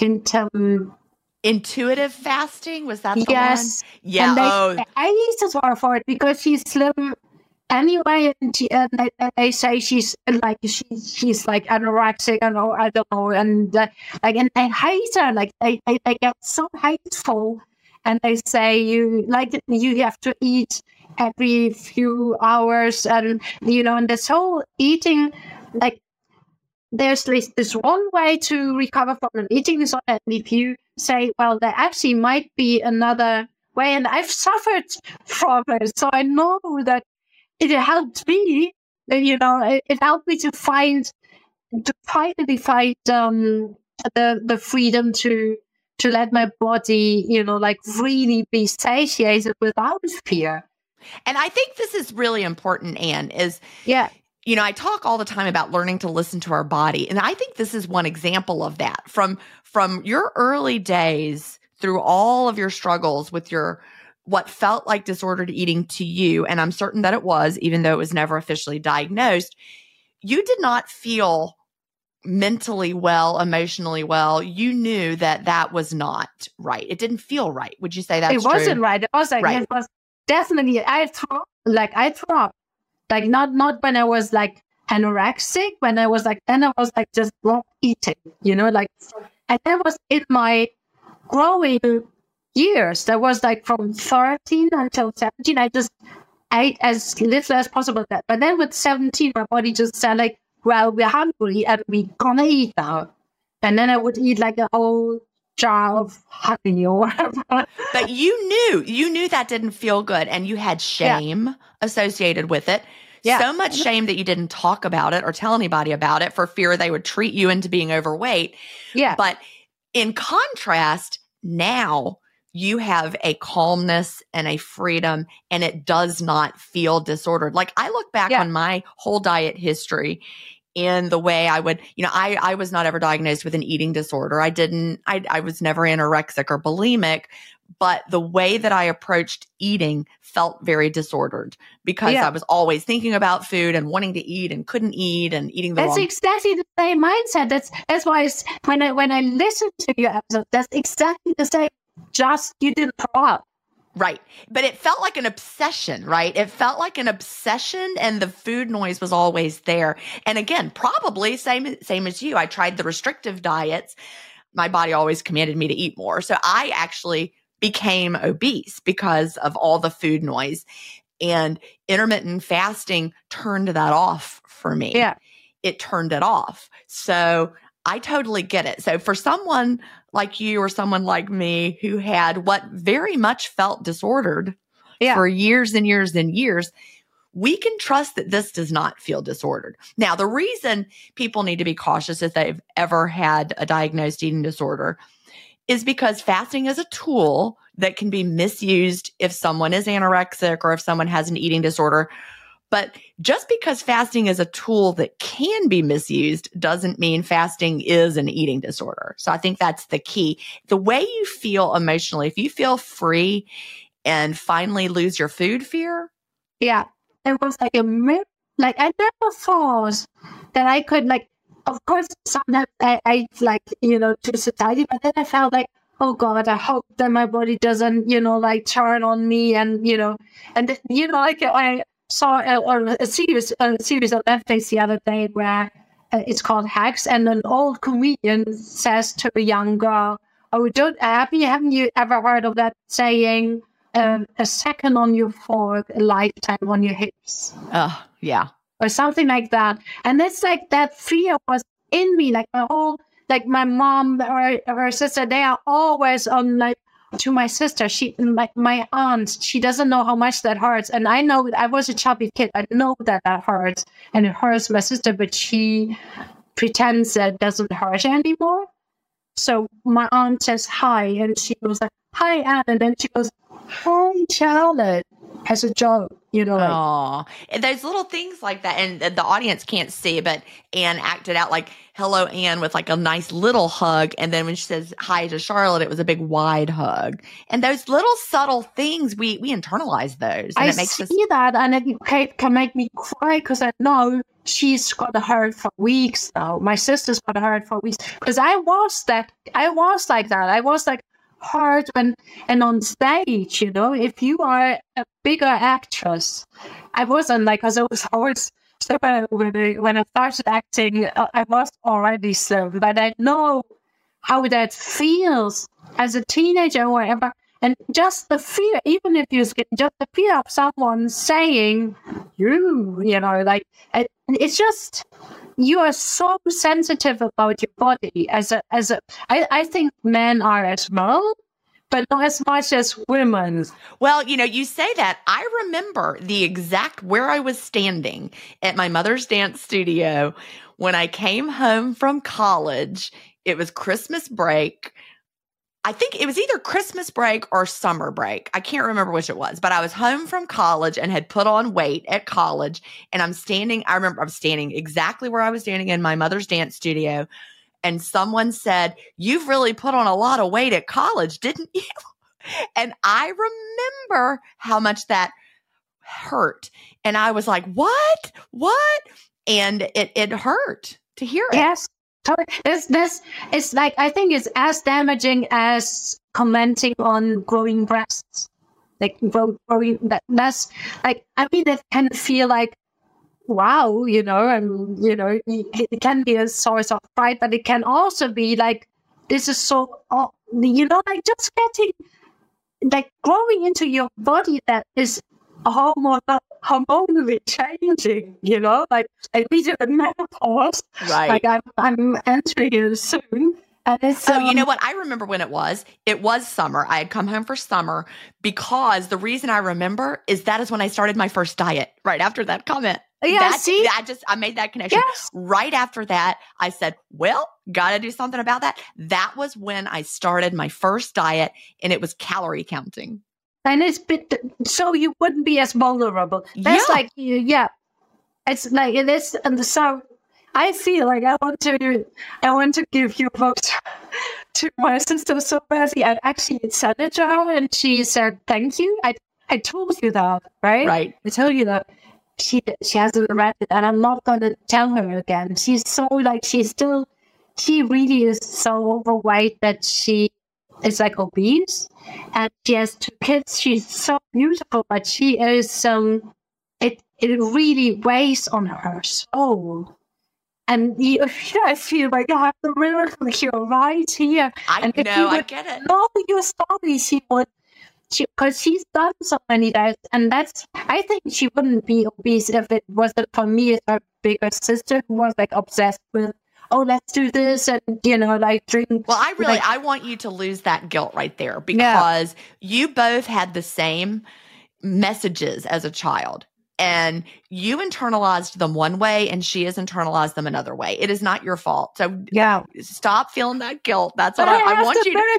Intum. Intuitive fasting? Was that the yes. one? Yeah. And they, oh. I used to swear for it because she's slim anyway, and, she, and they, they say she's like she's she's like anorexic, and or I don't know, and uh, like and they hate her, like they, they they get so hateful, and they say you like you have to eat every few hours, and you know, and this whole eating, like there's this, this one way to recover from an eating disorder, and if you say, well, there actually might be another way, and I've suffered from it, so I know that it helped me, you know, it, it helped me to find, to finally find um, the the freedom to to let my body, you know, like really be satiated without fear. And I think this is really important, Anne, is, yeah. you know, I talk all the time about learning to listen to our body. And I think this is one example of that. From, from your early days through all of your struggles with your, what felt like disordered eating to you, and I'm certain that it was, even though it was never officially diagnosed, you did not feel mentally well, emotionally well. You knew that that was not right. It didn't feel right. Would you say that's true? It wasn't true? right. It was like, right. it was definitely, I thought, like, I thought, like, not, not when I was like anorexic, when I was like, then I was like just not eating, you know, like, and that was in my growing years. That was like from thirteen until seventeen. I just ate as little as possible. That, but then with seventeen, my body just said like, well, we're hungry and we're gonna eat now. And then I would eat like a whole jar of honey or whatever. But you knew, you knew that didn't feel good, and you had shame yeah. associated with it. Yeah. So much shame that you didn't talk about it or tell anybody about it for fear they would treat you into being overweight. Yeah. But in contrast, now you have a calmness and a freedom, and it does not feel disordered. Like I look back Yeah. on my whole diet history in the way I would, you know, I, I was not ever diagnosed with an eating disorder. I didn't, I, I was never anorexic or bulimic, but the way that I approached eating felt very disordered because Yeah. I was always thinking about food and wanting to eat and couldn't eat and eating the That's wrong. exactly the same mindset. That's that's why it's, when I when I listen to your episode, that's exactly the same. Just you didn't grow up. Right. But it felt like an obsession, right? It felt like an obsession, and the food noise was always there. And again, probably same, same as you. I tried the restrictive diets. My body always commanded me to eat more. So I actually became obese because of all the food noise, and intermittent fasting turned that off for me. Yeah. It turned it off. So I totally get it. So for someone like you or someone like me who had what very much felt disordered Yeah. for years and years and years, we can trust that this does not feel disordered. Now, the reason people need to be cautious if they've ever had a diagnosed eating disorder is because fasting is a tool that can be misused if someone is anorexic or if someone has an eating disorder. But just because fasting is a tool that can be misused doesn't mean fasting is an eating disorder. So I think that's the key. The way you feel emotionally, if you feel free and finally lose your food fear. Yeah. It was like a miracle. Like I never thought that I could, like, of course, sometimes I, I like, you know, to satiety, but then I felt like, oh God, I hope that my body doesn't, you know, like turn on me. And, you know, and, you know, like I saw a, a series, a series on Netflix the other day where uh, it's called Hacks, and an old comedian says to a young girl, oh, don't, haven't you, haven't you ever heard of that saying, um, a second on your fork, a lifetime on your hips? Oh, yeah. Or something like that. And it's like that fear was in me, like my whole, like my mom, her, her sister, they are always on, like, to my sister, she, like my aunt, she doesn't know how much that hurts. And I know I was a chubby kid. I know that that hurts, and it hurts my sister, but she pretends that it doesn't hurt anymore. So my aunt says hi, and she goes like, hi, Anne. And then she goes, hi, Charlotte, as a joke, you know. Like, oh, there's little things like that. And the audience can't see, but Anne acted out like, hello, Anne, with like a nice little hug. And then when she says hi to Charlotte, it was a big wide hug. And those little subtle things, we we internalize those. And I it makes see us- that, and it can, can make me cry because I know she's got hurt for weeks now. My sister's got hurt for weeks because I was that. I was like that. I was like hurt when and on stage. You know, if you are a bigger actress, I wasn't like because I was always. So when I, when I started acting, uh, I was already slim, but I know how that feels as a teenager or whatever. And just the fear, even if you're scared, just the fear of someone saying, you, you know, like, it, it's just, you are so sensitive about your body as a, as a, I, I think men are as well, but not as much as women. Well, you know, you say that. I remember the exact where I was standing at my mother's dance studio when I came home from college. It was Christmas break. I think it was either Christmas break or summer break. I can't remember which it was, but I was home from college and had put on weight at college. And I'm standing, I remember I'm standing exactly where I was standing in my mother's dance studio. And someone said, you've really put on a lot of weight at college, didn't you? And I remember how much that hurt. And I was like, what? What? And it, it hurt to hear it. Yes. This, this is like, I think it's as damaging as commenting on growing breasts. Like, grow, growing, that, that's like, I mean, it can feel like, wow, you know, and, you know, it can be a source of pride, but it can also be like, this is so, you know, like just getting, like growing into your body that is hormone, hormonally changing, you know, like I reach a menopause, right? Like I'm, I'm entering it soon. And it's, oh, um, you know what? I remember when it was. It was summer. I had come home for summer because the reason I remember is that is when I started my first diet right after that comment. Yeah, that, see? I just, I made that connection. Yes. Right after that, I said, well, got to do something about that. That was when I started my first diet, and it was calorie counting. And it's bit, so you wouldn't be as vulnerable. That's Yeah. like, yeah, it's like, it is. And so I feel like I want to, I want to give you books to my sister so badly. I actually sent it to her, and she said, thank you. I, I told you that, right? Right. I told you that. She she hasn't read it, and I'm not going to tell her again. She's so like, she's still, she really is so overweight that she is like obese, and she has two kids. She's so beautiful, but she is, um, it, it really weighs on her soul. And you, I feel like I have the miracle here right here. I and if know, you would I get it. know your story, she would, because she, she's done so many diets, and that's, I think she wouldn't be obese if it wasn't for me as her bigger sister who was like obsessed with, oh, let's do this, and you know, like drink. Well, I really, like, I want you to lose that guilt right there, because yeah. you both had the same messages as a child. And you internalized them one way, and she has internalized them another way. It is not your fault. So yeah, stop feeling that guilt. That's what but I, I, I want you to.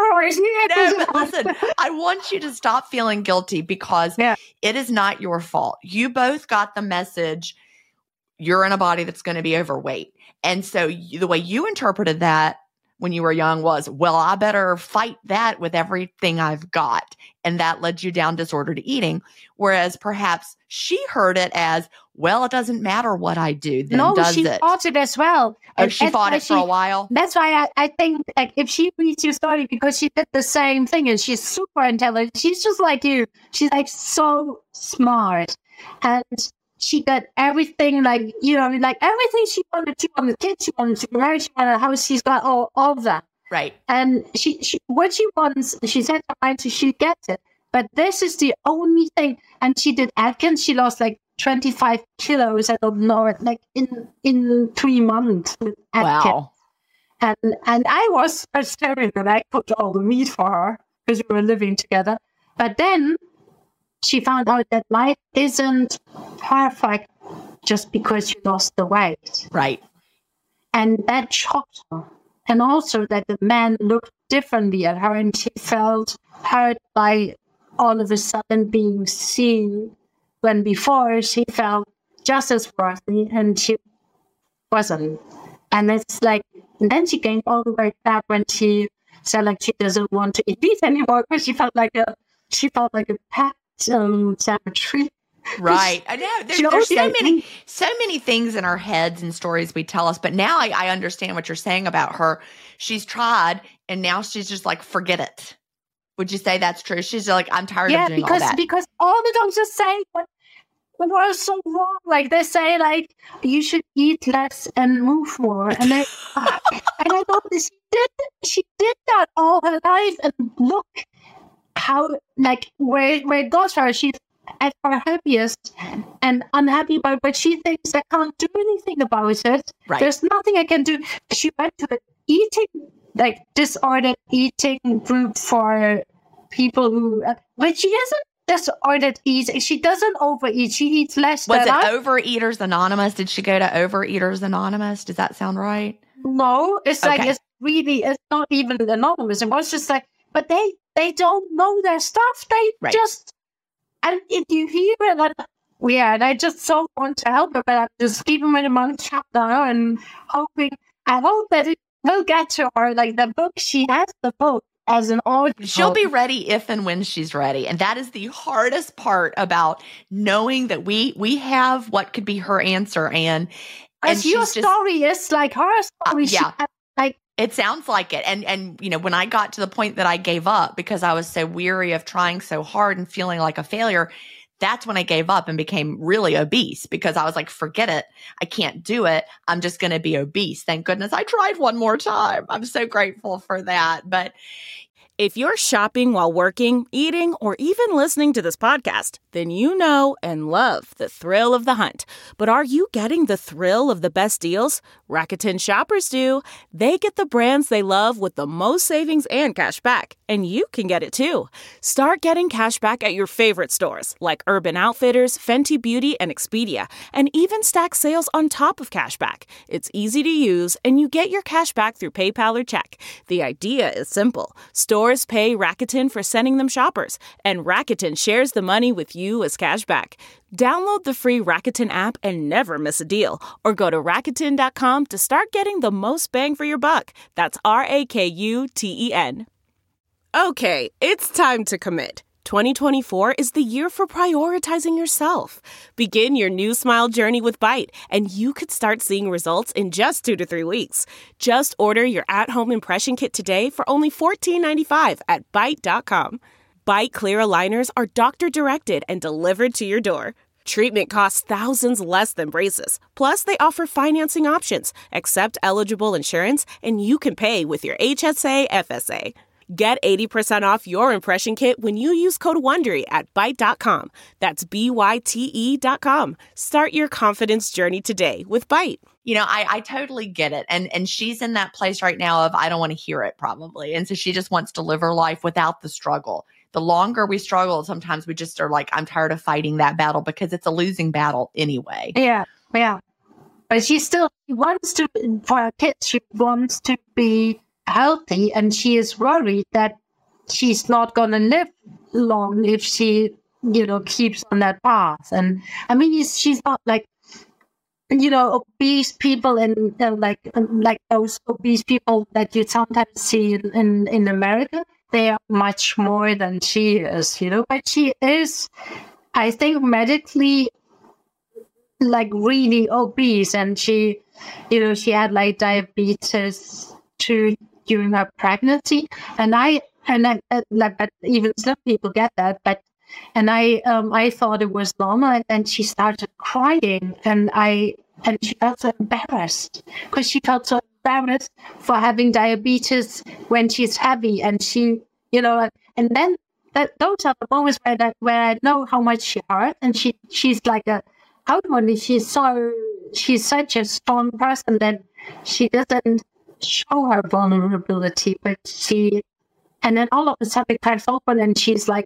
No, but listen, I want you to stop feeling guilty, because yeah. it is not your fault. You both got the message. You're in a body that's going to be overweight. And so you, the way you interpreted that when you were young was, well, I better fight that with everything I've got. And that led you down disordered eating. Whereas perhaps she heard it as, well, it doesn't matter what I do, then no, does she it? fought it as well. Oh, and she fought it she, for a while? That's why I, I think like if she reads your story, because she did the same thing, and she's super intelligent. She's just like you. She's like so smart. And she got everything, like, you know, like everything she wanted. She wanted kids, she wanted to marry, she wanted a house, she's got all, all of that. Right. And she, she what she wants, she said her mind, so she gets it. But this is the only thing. And she did Atkins. She lost like twenty-five kilos. I don't know, like in in three months with Atkins. Wow. And and I was staring, and I cooked all the meat for her because we were living together. But then she found out that life isn't perfect just because you lost the weight. Right. And that shocked her. And also that the man looked differently at her, and she felt hurt by all of a sudden being seen, when before she felt just as worthy and she wasn't. And it's like, and then she gained all the weight back when she said like she doesn't want to eat meat anymore, because she felt like a she felt like a pet um, cemetery. Right. I know. There's, there's so many, so many things in our heads and stories we tell us. But now I, I understand what you're saying about her. She's tried, and now she's just like, forget it. Would you say that's true? She's like, I'm tired yeah, of doing because, all that. because all the doctors say what what was so wrong. Like they say, like you should eat less and move more. And I uh, and I thought she did she did that all her life, and look how like where where it got her. She's at her happiest and unhappy about, but she thinks I can't do anything about it. Right. There's nothing I can do. She went to an eating, like disordered eating group for people who, uh, but she isn't disordered eating. She doesn't overeat. She eats less. Was than it I- Overeaters Anonymous? Did she go to Overeaters Anonymous? Does that sound right? No, it's Okay. like, it's really, it's not even anonymous. It was just like, but they, they don't know their stuff. They Right. just, and if you hear it, like, yeah, and I just so want to help her, but I'm just keeping my mouth shut now and hoping, I hope that it will get to her. Like the book, she has the book as an audio. She'll be ready if and when she's ready. And that is the hardest part about knowing that we we have what could be her answer. And, and As your she's just, story is like her story. Uh, yeah. She had, like, it sounds like it. And, and, you know, when I got to the point that I gave up because I was so weary of trying so hard and feeling like a failure, that's when I gave up and became really obese, because I was like, forget it. I can't do it. I'm just going to be obese. Thank goodness I tried one more time. I'm so grateful for that. But If you're shopping while working, eating, or even listening to this podcast, then you know and love the thrill of the hunt. But are you getting the thrill of the best deals? Rakuten shoppers do. They get the brands they love with the most savings and cash back. And you can get it too. Start getting cash back at your favorite stores like Urban Outfitters, Fenty Beauty, and Expedia, and even stack sales on top of cash back. It's easy to use, and you get your cash back through PayPal or check. The idea is simple. Stores pay Rakuten for sending them shoppers, and Rakuten shares the money with you as cash back. Download the free Rakuten app and never miss a deal, or go to Rakuten dot com to start getting the most bang for your buck. That's R A K U T E N. Okay, it's time to commit. twenty twenty-four is the year for prioritizing yourself. Begin your new smile journey with Byte, and you could start seeing results in just two to three weeks. Just order your at-home impression kit today for only fourteen ninety-five at Byte dot com. Byte clear aligners are doctor-directed and delivered to your door. Treatment costs thousands less than braces. Plus, they offer financing options, accept eligible insurance, and you can pay with your H S A F S A. Get eighty percent off your impression kit when you use code WONDERY at Byte dot com. That's B Y T E dot com. Start your confidence journey today with Byte. You know, I, I totally get it. And and she's in that place right now of, I don't want to hear it probably. And so she just wants to live her life without the struggle. The longer we struggle, sometimes we just are like, I'm tired of fighting that battle because it's a losing battle anyway. Yeah, yeah. But she still she wants to, for her kids, she wants to be healthy, and she is worried that she's not going to live long if she, you know, keeps on that path. And I mean, she's not like, you know, obese people and uh, like like those obese people that you sometimes see in, in, in America. They are much more than she is, you know, but she is, I think, medically like really obese, and she, you know, she had like diabetes too during her pregnancy, and I and I, uh, like but even some people get that, but and I um I thought it was normal, and then she started crying, and I and she felt so embarrassed because she felt so embarrassed for having diabetes when she's heavy, and she, you know, and then that those are the moments where that where I know how much she hurt, and she she's like a outwardly she's so she's such a strong person that she doesn't show her vulnerability, but she, and then all of a sudden it cracks open, and she's like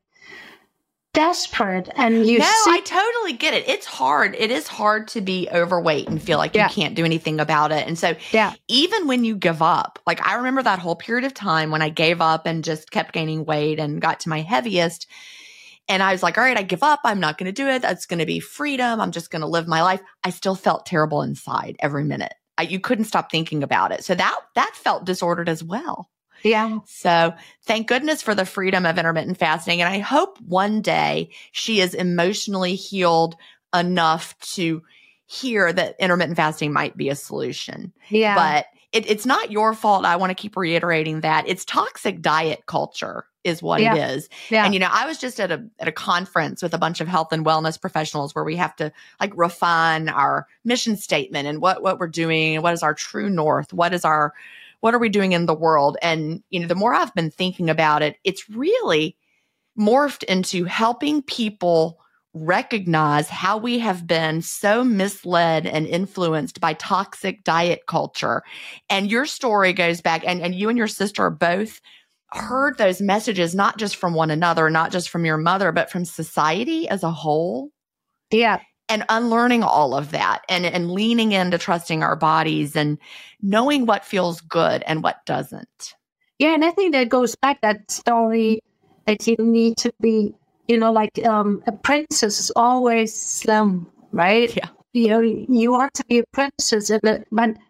desperate. And you no, see- I totally get it. It's hard. It is hard to be overweight and feel like yeah. you can't do anything about it. And so yeah. even when you give up, like I remember that whole period of time when I gave up and just kept gaining weight and got to my heaviest. And I was like, all right, I give up. I'm not going to do it. That's going to be freedom. I'm just going to live my life. I still felt terrible inside every minute. I, you couldn't stop thinking about it. So that that felt disordered as well. Yeah. So thank goodness for the freedom of intermittent fasting. And I hope one day she is emotionally healed enough to hear that intermittent fasting might be a solution. Yeah. But it, it's not your fault. I want to keep reiterating that. It's toxic diet culture is what yeah. it is. Yeah. And, you know, I was just at a at a conference with a bunch of health and wellness professionals where we have to like refine our mission statement and what, what we're doing and what is our true north, what is our, what are we doing in the world? And, you know, the more I've been thinking about it, it's really morphed into helping people recognize how we have been so misled and influenced by toxic diet culture. And your story goes back, and, and you and your sister are both heard those messages, not just from one another, not just from your mother, but from society as a whole. Yeah. And unlearning all of that and, and leaning into trusting our bodies and knowing what feels good and what doesn't. Yeah. And I think that goes back that story that you need to be, you know, like um, a princess is always slim, right? Yeah. You know, you want to be a princess, but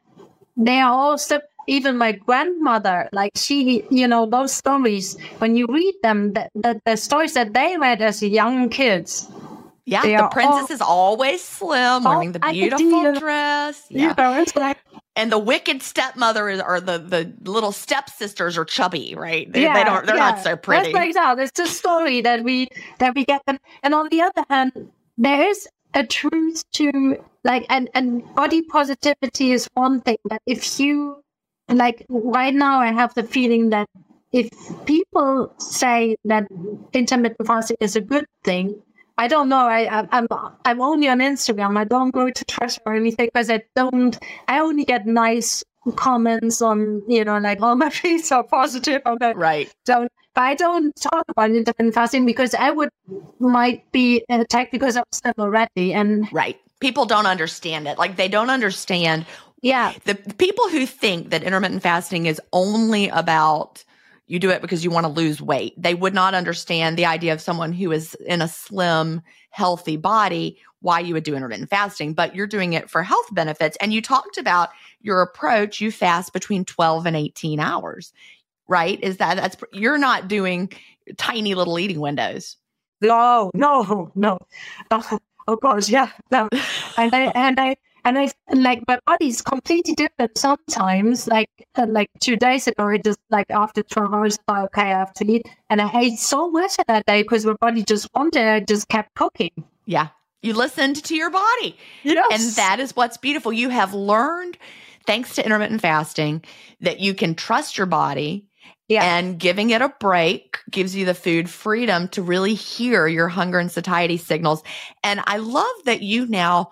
they are also, even my grandmother, like she, you know, those stories, when you read them, the, the, the stories that they read as young kids. Yeah, the princess all, is always slim, wearing the beautiful dress. Yeah. yeah like, and the wicked stepmother is, or the, the little stepsisters are chubby, right? They, yeah, they don't, they're yeah. not so pretty. That's like It's a story that we that we get them. And on the other hand, there is a truth to like, and, and body positivity is one thing, but if you like right now, I have the feeling that if people say that intermittent fasting is a good thing, I don't know. I, I I'm I'm only on Instagram. I don't go to Twitter or anything because I don't. I only get nice comments on, you know, like all my feeds are positive. Okay, right. Don't. But I don't talk about intermittent fasting because I would might be attacked because I'm Muslim already. And right, people don't understand it. Like they don't understand. Yeah, the, the people who think that intermittent fasting is only about you do it because you want to lose weight, they would not understand the idea of someone who is in a slim, healthy body, why you would do intermittent fasting. But you're doing it for health benefits. And you talked about your approach. You fast between twelve and eighteen hours, right? Is that that's you're not doing tiny little eating windows. No, no, no. Oh, of course, yeah. No. And I and I and I like my body's completely different sometimes. Like uh, like two days ago, it just like after twelve hours, I thought, okay, I have to eat, and I ate so much that day because my body just wanted. I just kept cooking. Yeah, you listened to your body. Yes, and that is what's beautiful. You have learned, thanks to intermittent fasting, that you can trust your body. Yeah. And giving it a break gives you the food freedom to really hear your hunger and satiety signals. And I love that you now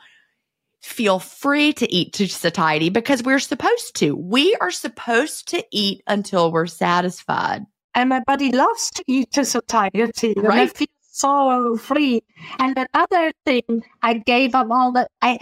feel free to eat to satiety because we're supposed to. We are supposed to eat until we're satisfied. And my body loves to eat to satiety. Right. And I feel so free. And another thing, I gave up all the, I,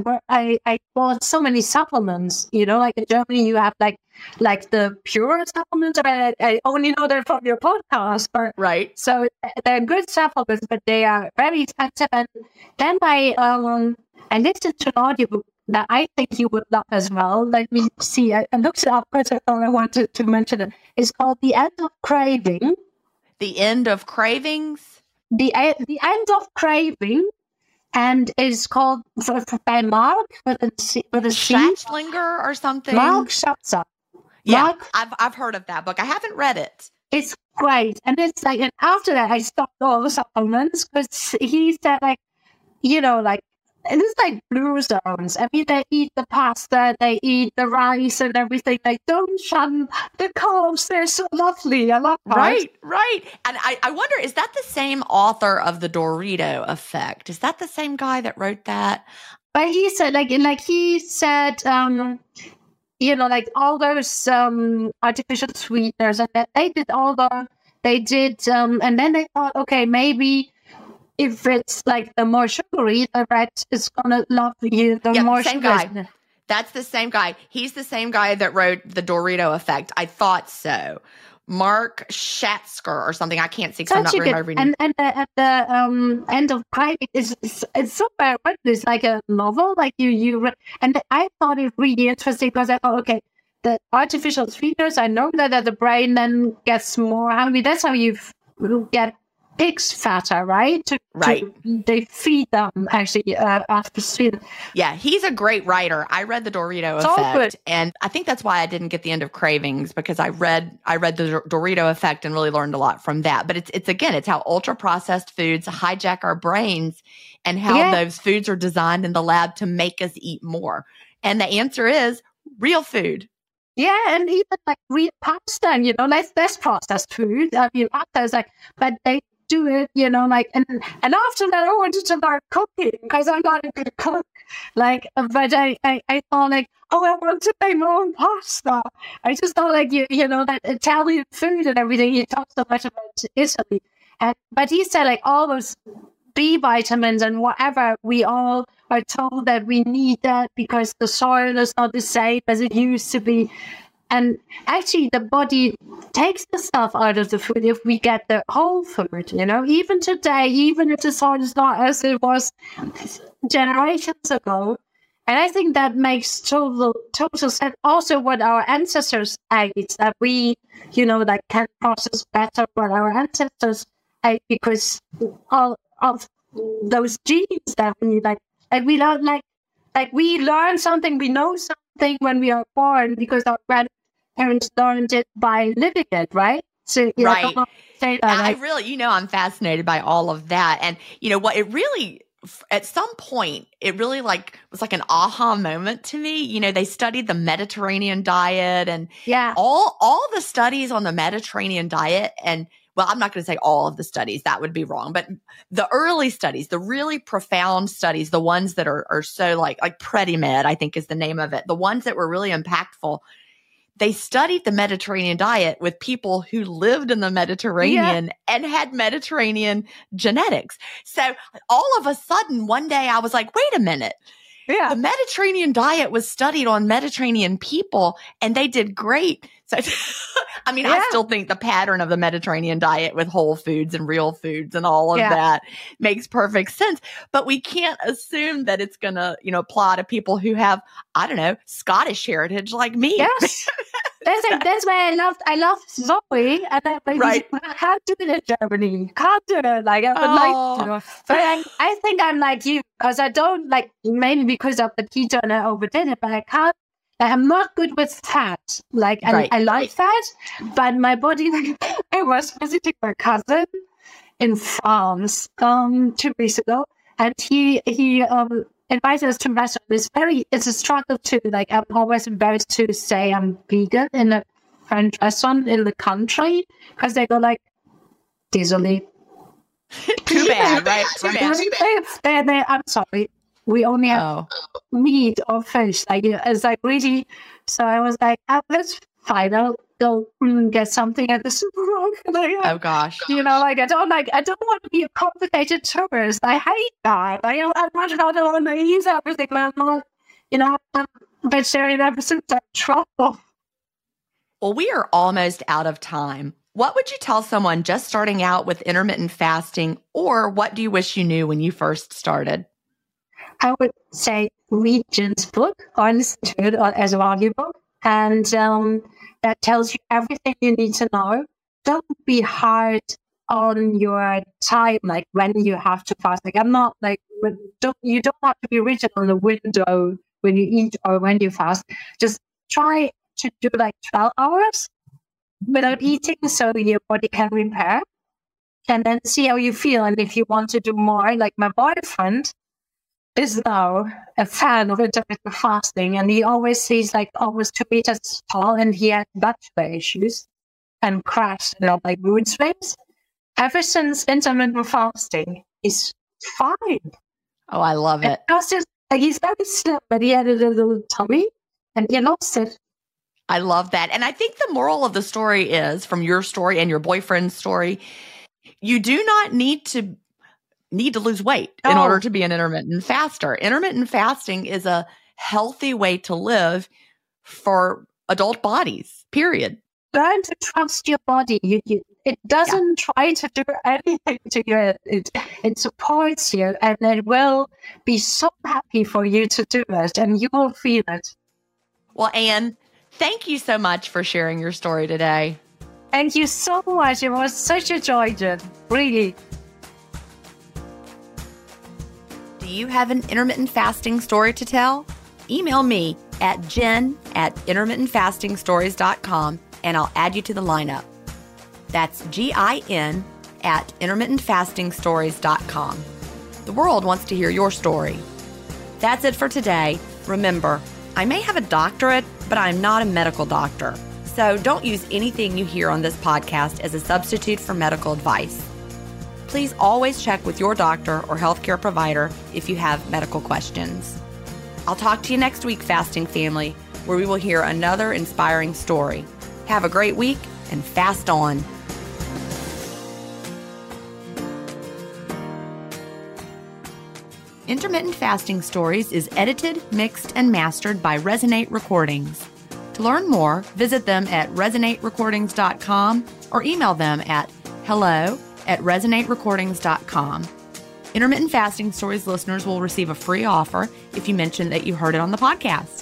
I, I bought so many supplements, you know, like in Germany, you have like, like the pure supplements. I, I only know them from your podcast. But, right. So they're good supplements, but they are very expensive. And then I, um, I listened to an audiobook that I think you would love as well. Let me see. I, I looked it up because I thought I wanted to mention it. It's called The End of Craving. The End of Cravings? The the End of Craving, and it's called by Mark with a with a Schatzlinger or something. Mark Schatzer. Yeah, Mark, I've I've heard of that book. I haven't read it. It's great, and it's like, and after that, I stopped all the supplements because he said, like, you know, like. And it's like blue zones. I mean, they eat the pasta, they eat the rice and everything. They don't shun the carbs. They're so lovely. I love that. Right, right. And I, I wonder, is that the same author of The Dorito Effect? Is that the same guy that wrote that? But he said, like, like he said, um, you know, like all those um, artificial sweeteners, and that they did all the, they did, um, and then they thought, okay, maybe. If it's like the more sugary, the rat is gonna love you. The yeah, more same sugary. guy. That's the same guy. He's the same guy that wrote The Dorito Effect. I thought so. Mark Schatzker or something. I can't see because I'm not remembering. And and the, at the um, End of Craving is it's, it's so bad. It's like a novel. Like you you read, and I thought it really interesting because I thought, okay, the artificial sweeteners. I know that, that the brain then gets more hungry. That's how you get. Pigs fatter, right? To, right. To, they feed them actually uh, after sweet. Yeah, he's a great writer. I read The Dorito It's Effect, and I think that's why I didn't get The End of Cravings because I read I read The Dorito Effect and really learned a lot from that. But it's it's again, it's how ultra processed foods hijack our brains and how yeah. those foods are designed in the lab to make us eat more. And the answer is real food. Yeah, and even like real pasta, you know, like less processed food. I mean, pasta is like, but they. Do it, you know, like, and and after that, I wanted to start cooking because I'm not a good cook. Like, but I, I, I thought like, oh, I want to make my own pasta. I just thought like, you, you know, that Italian food and everything. You talk so much about Italy, and but he said like all those B vitamins and whatever, we all are told that we need that because the soil is not the same as it used to be. And actually, the body takes the stuff out of the food if we get the whole food, you know, even today, even if the soil is not as it was generations ago. And I think that makes total, total sense. Also, what our ancestors ate, that we, you know, like can process better what our ancestors ate because all of those genes that we like, and we don't like, like we learn something, we know something when we are born because our grandparents learned it by living it, right? So, right. Know, say that, I like, really, you know, I'm fascinated by all of that. And, you know, what it really at some point, it really like was like an aha moment to me. You know, they studied the Mediterranean diet and yeah. all all the studies on the Mediterranean diet. And well, I'm not going to say all of the studies, that would be wrong. But the early studies, the really profound studies, the ones that are are so like like PREDIMED, I think is the name of it, the ones that were really impactful. They studied the Mediterranean diet with people who lived in the Mediterranean yeah. and had Mediterranean genetics. So all of a sudden, one day I was like, wait a minute. Yeah. The Mediterranean diet was studied on Mediterranean people and they did great. So, I mean, yeah. I still think the pattern of the Mediterranean diet with whole foods and real foods and all of yeah. that makes perfect sense. But we can't assume that it's going to, you know, apply to people who have, I don't know, Scottish heritage like me. Yes. That's like, that's why I love I love Zoe, and I'm like, right. I can't do it in Germany. Can't do it. Like I would oh. like to, but I, I think I'm like you because I don't like maybe because of the keto and I overdid it, but I can't. Like, I'm not good with fat. Like I, right. I like fat, but my body. Like, I was visiting my cousin in France um two weeks ago, and he he um. invited us to a restaurant. It's very, it's a struggle to, like, I'm always embarrassed to say I'm vegan in a French restaurant in the country because they go like, désolé. Too bad, right? Too bad. Too bad. They, they, I'm sorry. We only have oh. meat or fish. Like, it's like really, so I was like, oh, that's fine. I'll go get something at the supermarket. Like, oh gosh. You know, like I don't like I don't want to be a complicated tourist. I hate that. I don't I much not want to use everything. I'm not, you know, I'm vegetarian ever since that trouble. Well, we are almost out of time. What would you tell someone just starting out with intermittent fasting, or what do you wish you knew when you first started? I would say read Jen's book or listen to it as an audiobook. And um, that tells you everything you need to know. Don't be hard on your time, like when you have to fast. Like I'm not like don't you don't have to be rigid on the window when you eat or when you fast. Just try to do like twelve hours without eating, so your body can repair, and then see how you feel. And if you want to do more, like my boyfriend is now a fan of intermittent fasting, and he always sees like almost two meters tall, and he had vascular issues and crashed and all like mood swings. Ever since intermittent fasting, he's fine. Oh, I love it. Just, like, he's very slim, but he had a little tummy, and he lost it. I love that, and I think the moral of the story is, from your story and your boyfriend's story, you do not need to. need to lose weight in oh. order to be an intermittent faster. Intermittent fasting is a healthy way to live for adult bodies, period. Learn to trust your body. You, you, it doesn't yeah. try to do anything to you. It, it supports you, and it will be so happy for you to do it, and you will feel it. Well, Anne, thank you so much for sharing your story today. Thank you so much. It was such a joy, Jen. Really. Do you have an intermittent fasting story to tell? Email me at jen at intermittent fasting stories dot com and I'll add you to the lineup. That's G I N at intermittent fasting stories dot com. The world wants to hear your story. That's it for today. Remember, I may have a doctorate, but I'm not a medical doctor. So don't use anything you hear on this podcast as a substitute for medical advice. Please always check with your doctor or healthcare provider if you have medical questions. I'll talk to you next week, Fasting Family, where we will hear another inspiring story. Have a great week and fast on. Intermittent Fasting Stories is edited, mixed, and mastered by Resonate Recordings. To learn more, visit them at resonate recordings dot com or email them at hello at resonate recordings dot com. Intermittent Fasting Stories listeners will receive a free offer if you mention that you heard it on the podcast.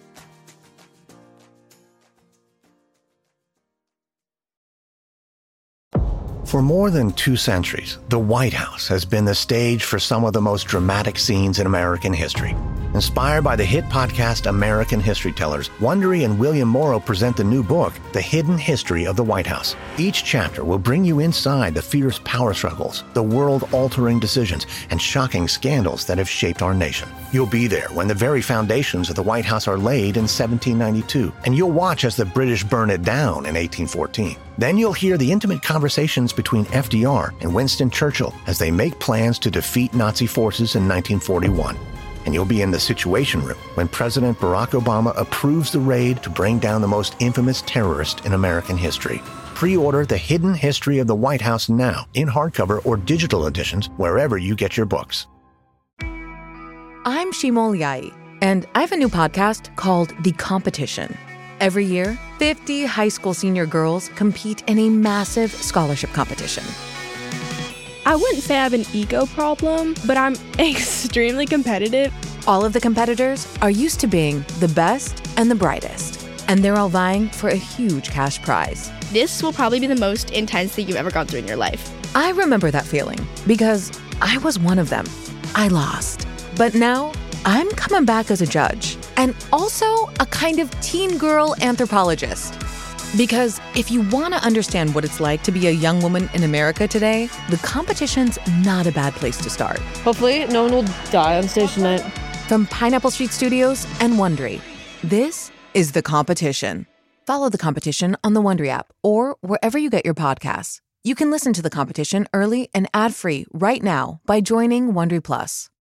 For more than two centuries, the White House has been the stage for some of the most dramatic scenes in American history. Inspired by the hit podcast American History Tellers, Wondery and William Morrow present the new book, The Hidden History of the White House. Each chapter will bring you inside the fierce power struggles, the world-altering decisions, and shocking scandals that have shaped our nation. You'll be there when the very foundations of the White House are laid in seventeen ninety-two, and you'll watch as the British burn it down in eighteen fourteen. Then you'll hear the intimate conversations between F D R and Winston Churchill as they make plans to defeat Nazi forces in nineteen forty-one. And you'll be in the Situation Room when President Barack Obama approves the raid to bring down the most infamous terrorist in American history. Pre-order The Hidden History of the White House now in hardcover or digital editions wherever you get your books. I'm Shimol Yai, and I have a new podcast called The Competition. Every year, fifty high school senior girls compete in a massive scholarship competition. I wouldn't say I have an ego problem, but I'm extremely competitive. All of the competitors are used to being the best and the brightest, and they're all vying for a huge cash prize. This will probably be the most intense thing you've ever gone through in your life. I remember that feeling because I was one of them. I lost. But now I'm coming back as a judge and also a kind of teen girl anthropologist. Because if you want to understand what it's like to be a young woman in America today, the competition's not a bad place to start. Hopefully, no one will die on stage tonight. From Pineapple Street Studios and Wondery, this is The Competition. Follow The Competition on the Wondery app or wherever you get your podcasts. You can listen to The Competition early and ad-free right now by joining Wondery Plus.